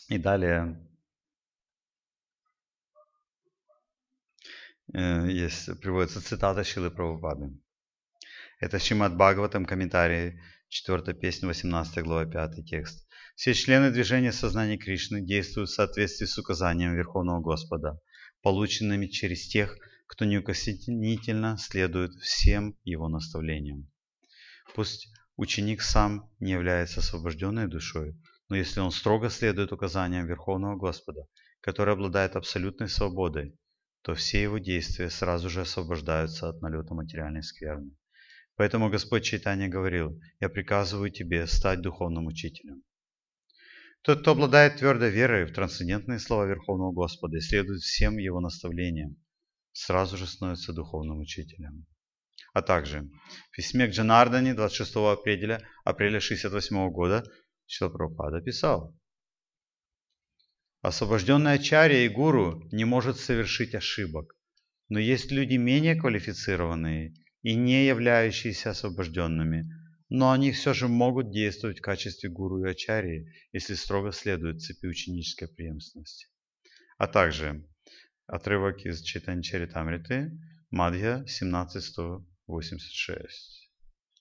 И далее приводится цитата Шрилы Прабхупады. Это Шримад Бхагаватам, комментарий, 4 песня, 18 глава, 5 текст. Все члены движения сознания Кришны действуют в соответствии с указанием Верховного Господа, полученными через тех, кто неукоснительно следует всем его наставлениям. Пусть ученик сам не является освобожденной душой, но если он строго следует указаниям Верховного Господа, который обладает абсолютной свободой, то все его действия сразу же освобождаются от налета материальной скверны. Поэтому Господь Чайтанья говорил: «Я приказываю тебе стать духовным учителем». Тот, кто обладает твердой верой в трансцендентные слова Верховного Господа и следует всем его наставлениям, сразу же становится духовным учителем. А также в письме к Джанардане 26 апреля 1968 года Шрила Прабхупада писал: «Освобожденный ачарья и гуру не может совершить ошибок, но есть люди менее квалифицированные и не являющиеся освобожденными, но они все же могут действовать в качестве гуру и ачарьи, если строго следуют цепи ученической преемственности». А также отрывок из Чайтанья Чаритамриты, Мадхья 17.186.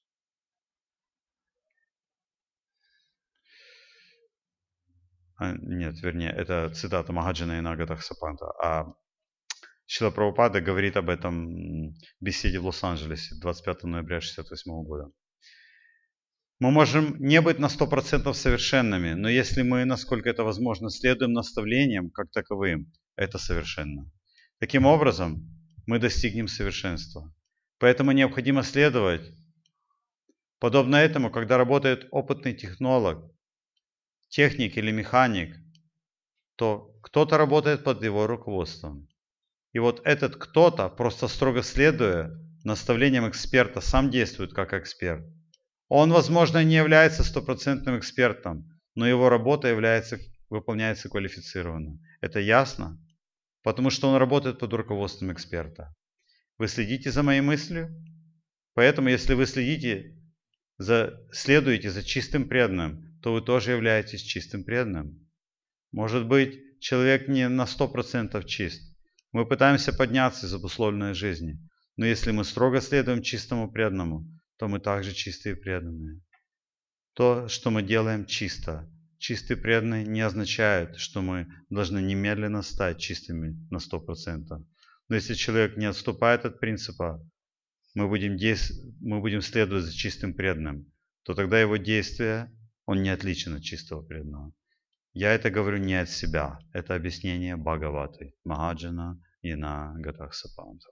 Нет, вернее, это цитата Махаджана Инагатах Сапанта. А Шрила Прабхупада говорит об этом в беседе в Лос-Анджелесе 25 ноября 1968 года. Мы можем не быть на 100% совершенными, но если мы, насколько это возможно, следуем наставлениям как таковым, это совершенно. Таким образом, мы достигнем совершенства. Поэтому необходимо следовать. Подобно этому, когда работает опытный технолог, техник или механик, то кто-то работает под его руководством. И вот этот кто-то, просто строго следуя наставлениям эксперта, сам действует как эксперт. Он, возможно, не является стопроцентным экспертом, но его работа выполняется квалифицированно. Это ясно? Потому что он работает под руководством эксперта. Вы следите за моей мыслью? Поэтому, если вы следуете за чистым преданным, то вы тоже являетесь чистым преданным. Может быть, человек не на 100% чист. Мы пытаемся подняться из обусловленной жизни. Но если мы строго следуем чистому преданному, то мы также чистые преданные. То, что мы делаем, чисто. Чистый преданный не означает, что мы должны немедленно стать чистыми на 100%. Но если человек не отступает от принципа, мы будем следовать за чистым преданным, то тогда его действия, он не отличен от чистого преданного. Я это говорю не от себя. Это объяснение Бхагаваты, Махаджана и на Гатах Сапанта.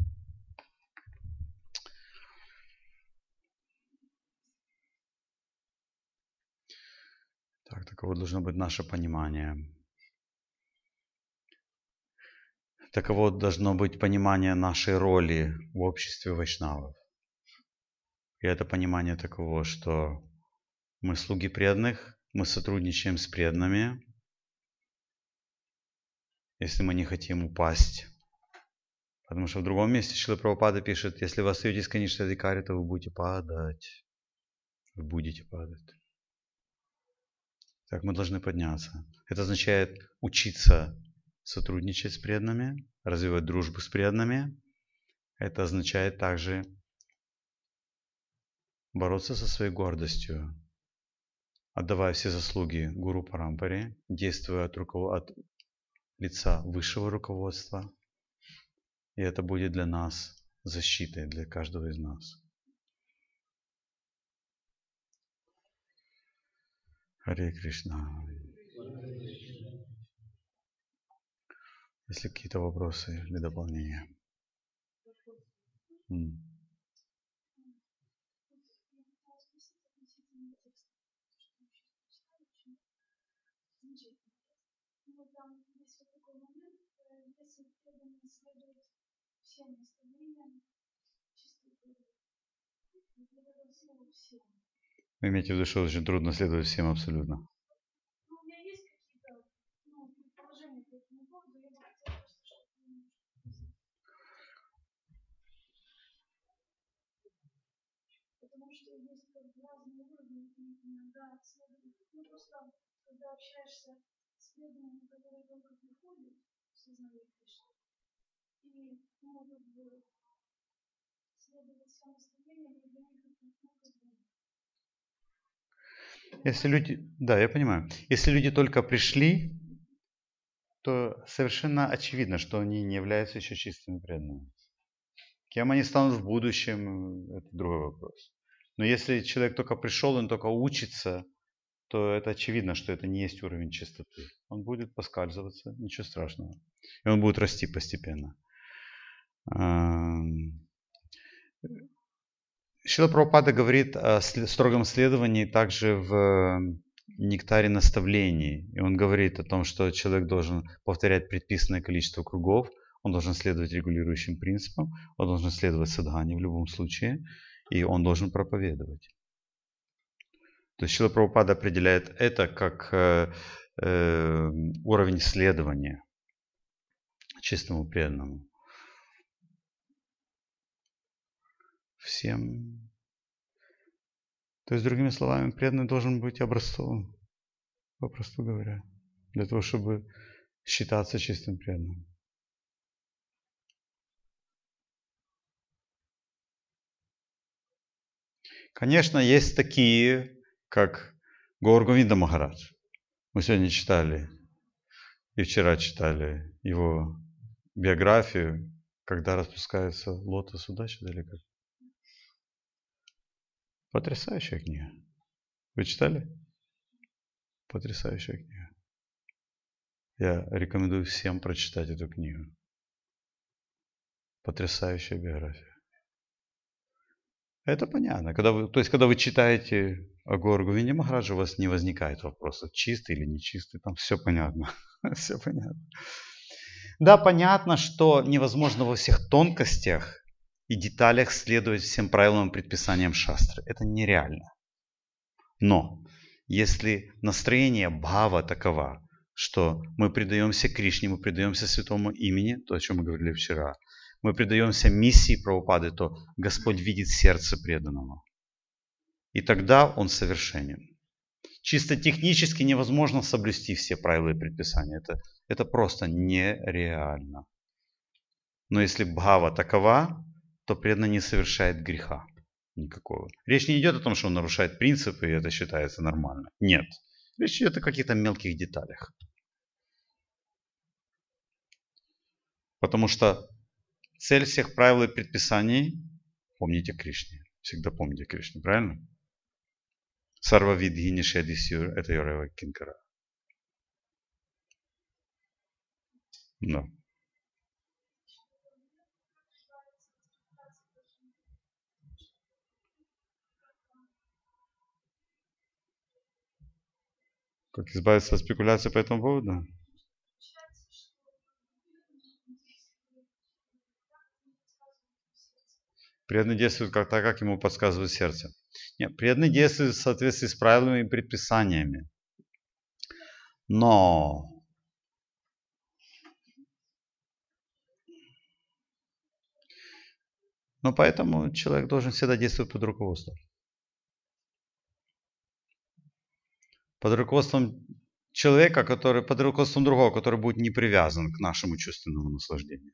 Так, таково должно быть наше понимание. Таково должно быть понимание нашей роли в обществе вайшнавов. И это понимание таково, что мы слуги преданных, мы сотрудничаем с преданными, если мы не хотим упасть. Потому что в другом месте Шрила Прабхупада пишет: если вы остаетесь, конечно, адикари, то вы будете падать. Вы будете падать. Так мы должны подняться. Это означает учиться сотрудничать с преданными, развивать дружбу с преданными. Это означает также бороться со своей гордостью, отдавая все заслуги Гуру Парампаре, действуя от лица высшего руководства. И это будет для нас защитой, для каждого из нас. Харе Кришна. Есть ли какие-то вопросы или дополнения? Вы имеете в виду, что очень трудно следовать всем абсолютно? Потому что есть разные уровни, иногда просто когда общаешься с Если люди, да, я понимаю. Если люди только пришли, то совершенно очевидно, что они не являются еще чистыми преданными. Кем они станут в будущем, это другой вопрос. Но если человек только пришел, он только учится, то это очевидно, что это не есть уровень чистоты. Он будет поскальзываться, ничего страшного. И он будет расти постепенно. Шрила Прабхупада говорит о строгом следовании также в нектаре наставлений. И он говорит о том, что человек должен повторять предписанное количество кругов, он должен следовать регулирующим принципам, он должен следовать садхане в любом случае, и он должен проповедовать. То есть Шрила Прабхупада определяет это как уровень следования чистому преданному. Всем. То есть, другими словами, преданный должен быть образцовым, попросту говоря, для того, чтобы считаться чистым преданным. Конечно, есть такие, как Гаур Говинда Махарадж. Мы сегодня читали и вчера читали его биографию, когда распускается лотос удачи, или как? Потрясающая книга. Вы читали? Потрясающая книга. Я рекомендую всем прочитать эту книгу. Потрясающая биография. Это понятно. Когда вы читаете о Гаур Говинде Махараджа, у вас не возникает вопроса, чистый или нечистый. Там все понятно. Все понятно. Да, понятно, что невозможно во всех тонкостях и деталях следовать всем правилам и предписаниям шастры. Это нереально. Но если настроение бхава таково, что мы предаемся Кришне, мы предаемся святому имени, то, о чем мы говорили вчера, мы предаемся миссии Прабхупады, то Господь видит сердце преданного. И тогда он совершенен. Чисто технически невозможно соблюсти все правила и предписания. Это просто нереально. Но если бхава такова, то преданный не совершает греха никакого. Речь не идет о том, что он нарушает принципы, и это считается нормально. Нет. Речь идет о каких-то мелких деталях. Потому что цель всех правил и предписаний – помните Кришне. Всегда помните Кришне, правильно? Сарва видхи нишедисюр – это Йорева Кинкара. Да. Как избавиться от спекуляций по этому поводу? Преданный действует так, как ему подсказывает сердце. Нет, преданный действует в соответствии с правилами и предписаниями. Но поэтому человек должен всегда действовать под руководством. Под руководством человека, под руководством другого, который будет не привязан к нашему чувственному наслаждению.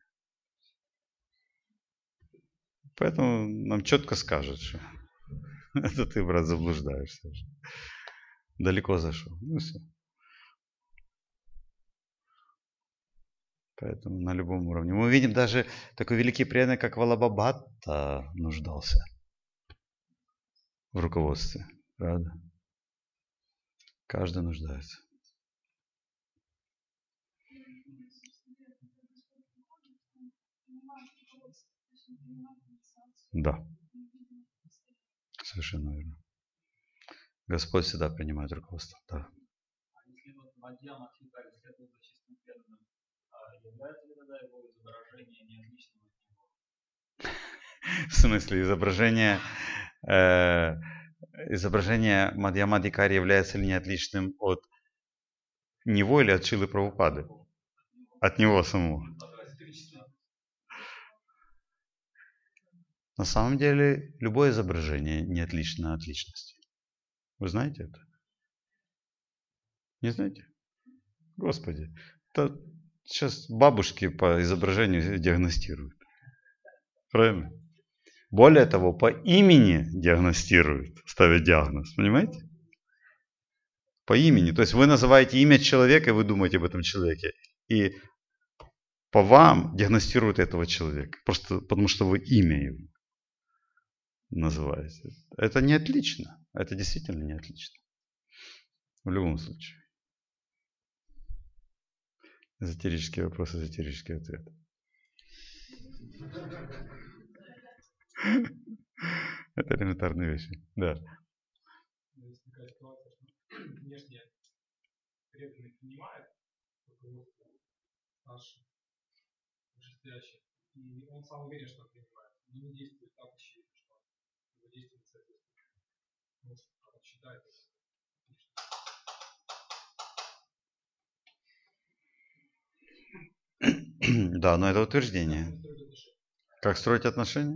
Поэтому нам четко скажут, что это ты, брат, заблуждаешься. Далеко зашел. Ну все. Поэтому на любом уровне. Мы видим даже такой великий преданный, как Валабхабхата, нуждался в руководстве. Правда? Каждый нуждается. Да. Совершенно верно. Господь всегда принимает руководство. Да. А если вот Мадья Мадхикари следует за чистым преданным, является ли тогда его изображение не отличным от него? В смысле, изображение Мадья Мадхикари является ли не отличным от него или от Шрилы Прабхупады? От него самого. На самом деле, любое изображение не отлично от личности. Вы знаете это? Не знаете? Господи, это сейчас бабушки по изображению диагностируют. Правильно? Более того, по имени диагностируют, ставят диагноз. Понимаете? По имени. То есть вы называете имя человека, и вы думаете об этом человеке. И по вам диагностируют этого человека. Просто потому, что вы имя его называете. Это не отлично. Это действительно не отлично. В любом случае. Эзотерический вопрос, эзотерический ответ. Это элементарные вещи. Да. Есть такая ситуация, что внешне преданный понимает руководство старших, вышестоящих, и он сам уверен, что он принимает, но не действует так, очевидно, что его действия не соответствуют. Он считает это. Да, но это утверждение. Как строить отношения?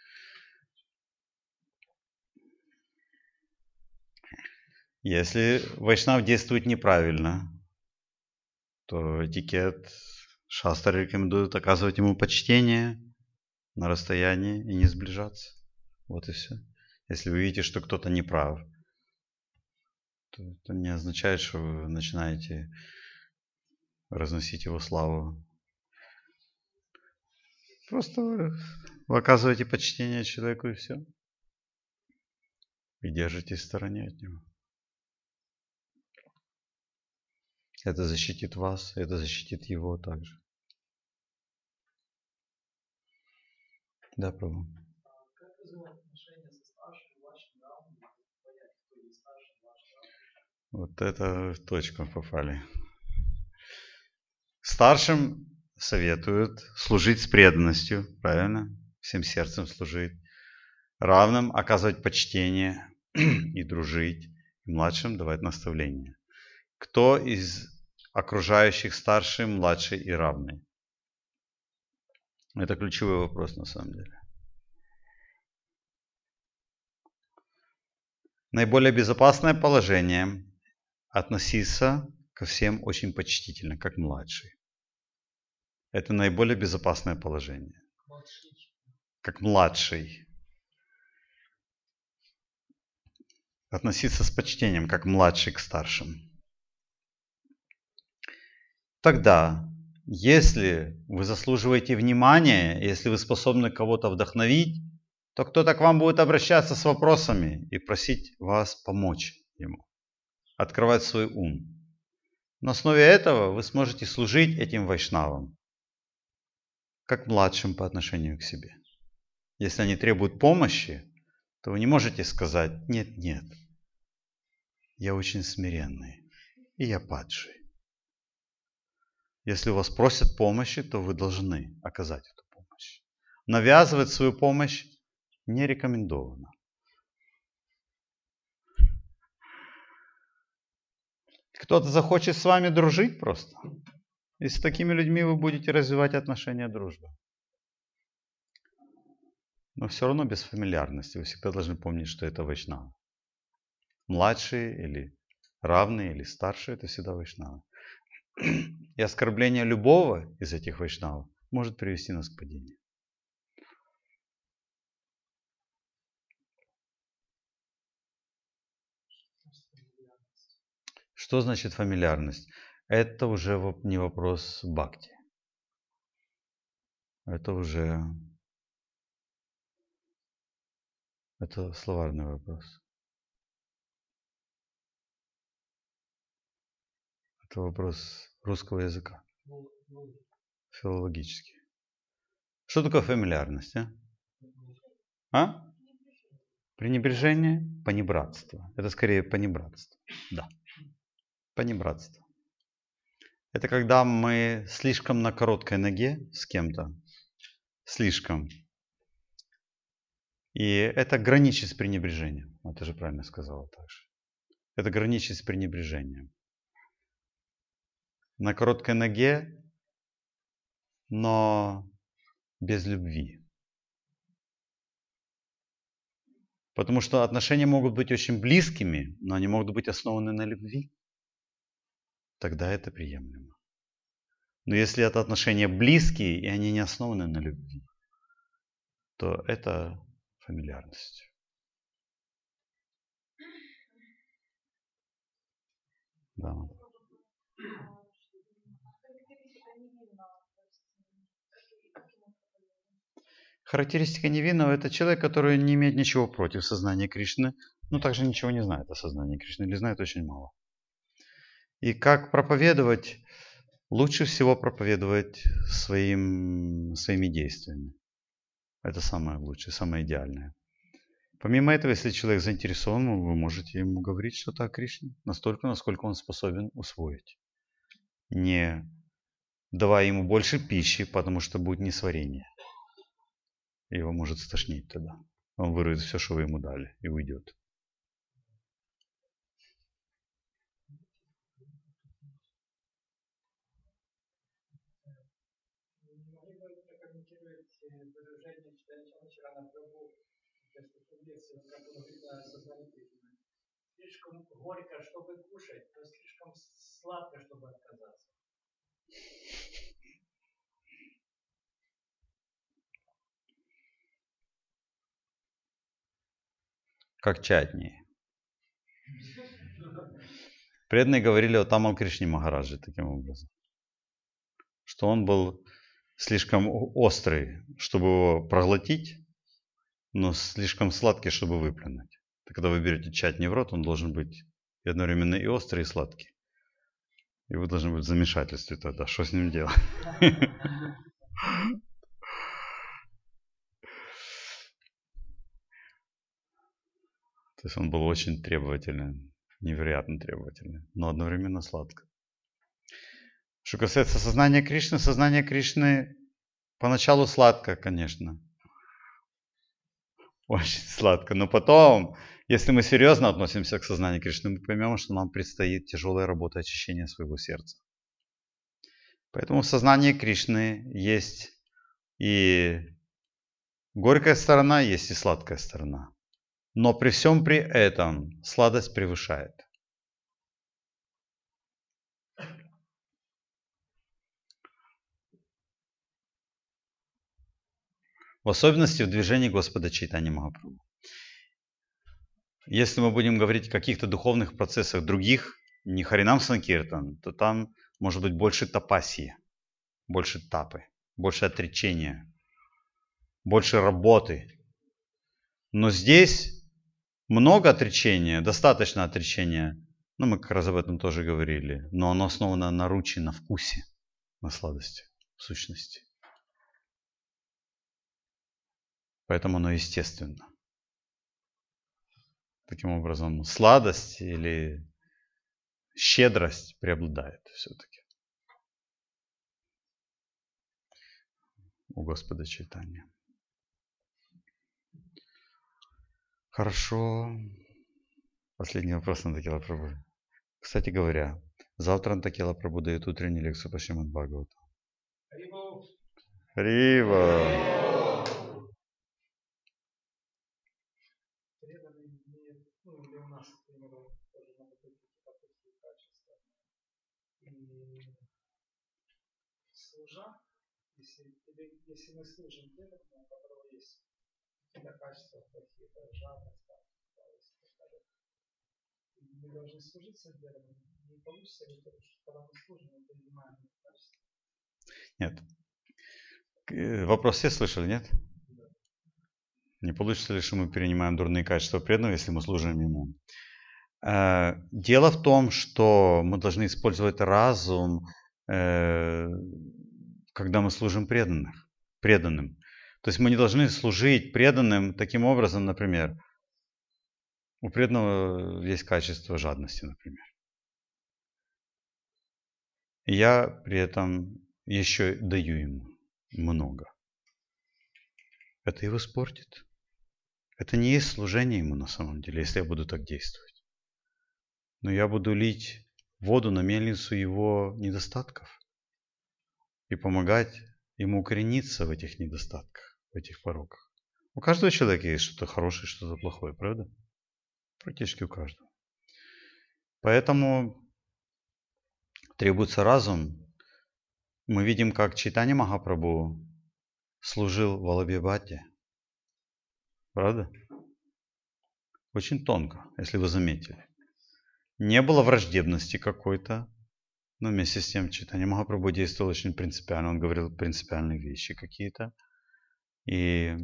Если вайшнав действует неправильно, то этикет шастра рекомендует оказывать ему почтение на расстоянии и не сближаться. Вот и все. Если вы видите, что кто-то не прав, то это не означает, что вы начинаете разносить его славу. Просто вы оказываете почтение человеку и все. И держитесь в стороне от него. Это защитит вас, это защитит его также. Да, Прабhu. Как развивать отношения со старшим, младшим, равным, понять, кто есть старший, младший, равный? Вот это в точку попали. Старшим советуют служить с преданностью, правильно? Всем сердцем служить. Равным оказывать почтение и дружить. И младшим давать наставления. Кто из окружающих старший, младший и равный? Это ключевой вопрос на самом деле. Наиболее безопасное положение – относиться ко всем очень почтительно, как младший. Это наиболее безопасное положение. Как младший. Относиться с почтением, как младший к старшим. Тогда, если вы заслуживаете внимания, если вы способны кого-то вдохновить, то кто-то к вам будет обращаться с вопросами и просить вас помочь ему, открывать свой ум. На основе этого вы сможете служить этим вайшнавам, как младшим по отношению к себе. Если они требуют помощи, то вы не можете сказать: нет, нет, я очень смиренный, и я падший. Если у вас просят помощи, то вы должны оказать эту помощь. Навязывать свою помощь не рекомендовано. Кто-то захочет с вами дружить просто. И с такими людьми вы будете развивать отношения дружбы. Но все равно без фамильярности. Вы всегда должны помнить, что это вайшнавы. Младшие или равные или старшие – это всегда вайшнавы. И оскорбление любого из этих вайшнавов может привести нас к падению. Что значит фамильярность? Это уже не вопрос бхакти. Это уже словарный вопрос. Это вопрос русского языка. Филологический. Что такое фамильярность? А? Пренебрежение, понебратство. Это скорее понебратство. Да. Понебратство. Это когда мы слишком на короткой ноге с кем-то. Слишком. И это граничит с пренебрежением. Это же правильно сказала также. Это граничит с пренебрежением. На короткой ноге, но без любви. Потому что отношения могут быть очень близкими, но они могут быть основаны на любви. тогда это приемлемо. Но если это отношения близкие, и они не основаны на любви, то это фамильярность. Да. Характеристика невинного – это человек, который не имеет ничего против сознания Кришны, но также ничего не знает о сознании Кришны или знает очень мало. И как проповедовать? Лучше всего проповедовать своими действиями. Это самое лучшее, самое идеальное. Помимо этого, если человек заинтересован, вы можете ему говорить что-то о Кришне настолько, насколько он способен усвоить. Не давая ему больше пищи, потому что будет несварение. Его может стошнить тогда. Он вырует все, что вы ему дали, и уйдет. Выражение Читанчара Прабху, слишком горько, чтобы кушать, но слишком сладко, чтобы отказаться. Как чатни. Преданные говорили о Тамал Кришне Махараджи таким образом, что он был слишком острый, чтобы его проглотить, но слишком сладкий, чтобы выплюнуть. Так когда вы берете чатни в рот, он должен быть и одновременно и острый, и сладкий. И вы должны быть в замешательстве тогда. Что с ним делать? То есть он был очень требовательный, невероятно требовательный, но одновременно сладко. Что касается сознания Кришны поначалу сладко, конечно. Очень сладко. Но потом, если мы серьезно относимся к сознанию Кришны, мы поймем, что нам предстоит тяжелая работа очищения своего сердца. Поэтому в сознании Кришны есть и горькая сторона, есть и сладкая сторона. Но при всем при этом сладость превышает. В особенности в движении Господа Чайтаньи Махапрабху. Если мы будем говорить о каких-то духовных процессах других, не Харинам Санкиртан, то там может быть больше тапасии, больше тапы, больше отречения, больше работы. Но здесь много отречения, достаточно отречения. Ну, мы как раз об этом тоже говорили. Но оно основано на ручи, на вкусе, на сладости, в сущности. Поэтому оно естественно. Таким образом, сладость или щедрость преобладает все-таки у Господа Чайтаньи. Хорошо. Последний вопрос на Антакила Прабху. Кстати говоря, завтра Антакила Прабху дает утреннюю лекцию по Шримад Бхагавату. Рива! Служа, если мы служим преданному, у которого есть какие-то качества плохие, жадность, мы должны служить своим преданным. Не получится ли, когда мы служим, мы принимаем это качество? Нет. Вопрос все слышали, нет? Да. Не получится ли, что мы перенимаем дурные качества преданного, если мы служим ему? Дело в том, что мы должны использовать разум, когда мы служим преданным. То есть мы не должны служить преданным таким образом, например, у преданного есть качество жадности, например. И я при этом еще даю ему много. Это его испортит. Это не есть служение ему на самом деле, если я буду так действовать. Но я буду лить воду на мельницу его недостатков и помогать ему укорениться в этих недостатках, в этих пороках. У каждого человека есть что-то хорошее, что-то плохое, правда? Практически у каждого. Поэтому требуется разум. Мы видим, как Чайтанья Махапрабху служил Валабхи-бхатте. Правда? Очень тонко, если вы заметили. Не было враждебности какой-то, но вместе с тем Чайтанья Махапрабху действовал очень принципиально. Он говорил принципиальные вещи какие-то. И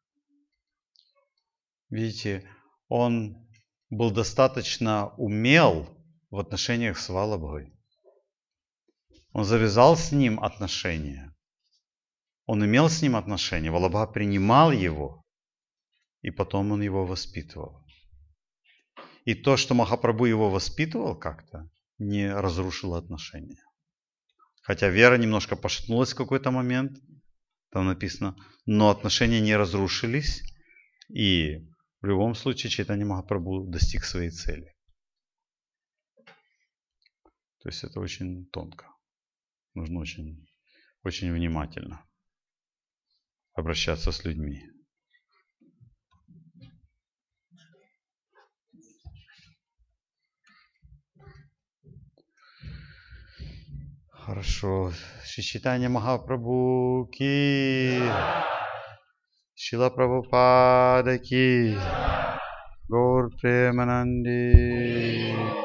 видите, он был достаточно умел в отношениях с Валабхой. Он завязал с ним отношения. Он имел с ним отношения. Валабха принимал его, и потом он его воспитывал. И то, что Махапрабху его воспитывал как-то, не разрушило отношения. Хотя вера немножко пошатнулась в какой-то момент, там написано, но отношения не разрушились, и в любом случае Чайтанья Махапрабху достиг своей цели. То есть это очень тонко. Нужно очень, очень внимательно обращаться с людьми. Хорошо. Шри Чайтанья Махапрабху ки, Шрила Прабхупада ки, Гаур Премананди.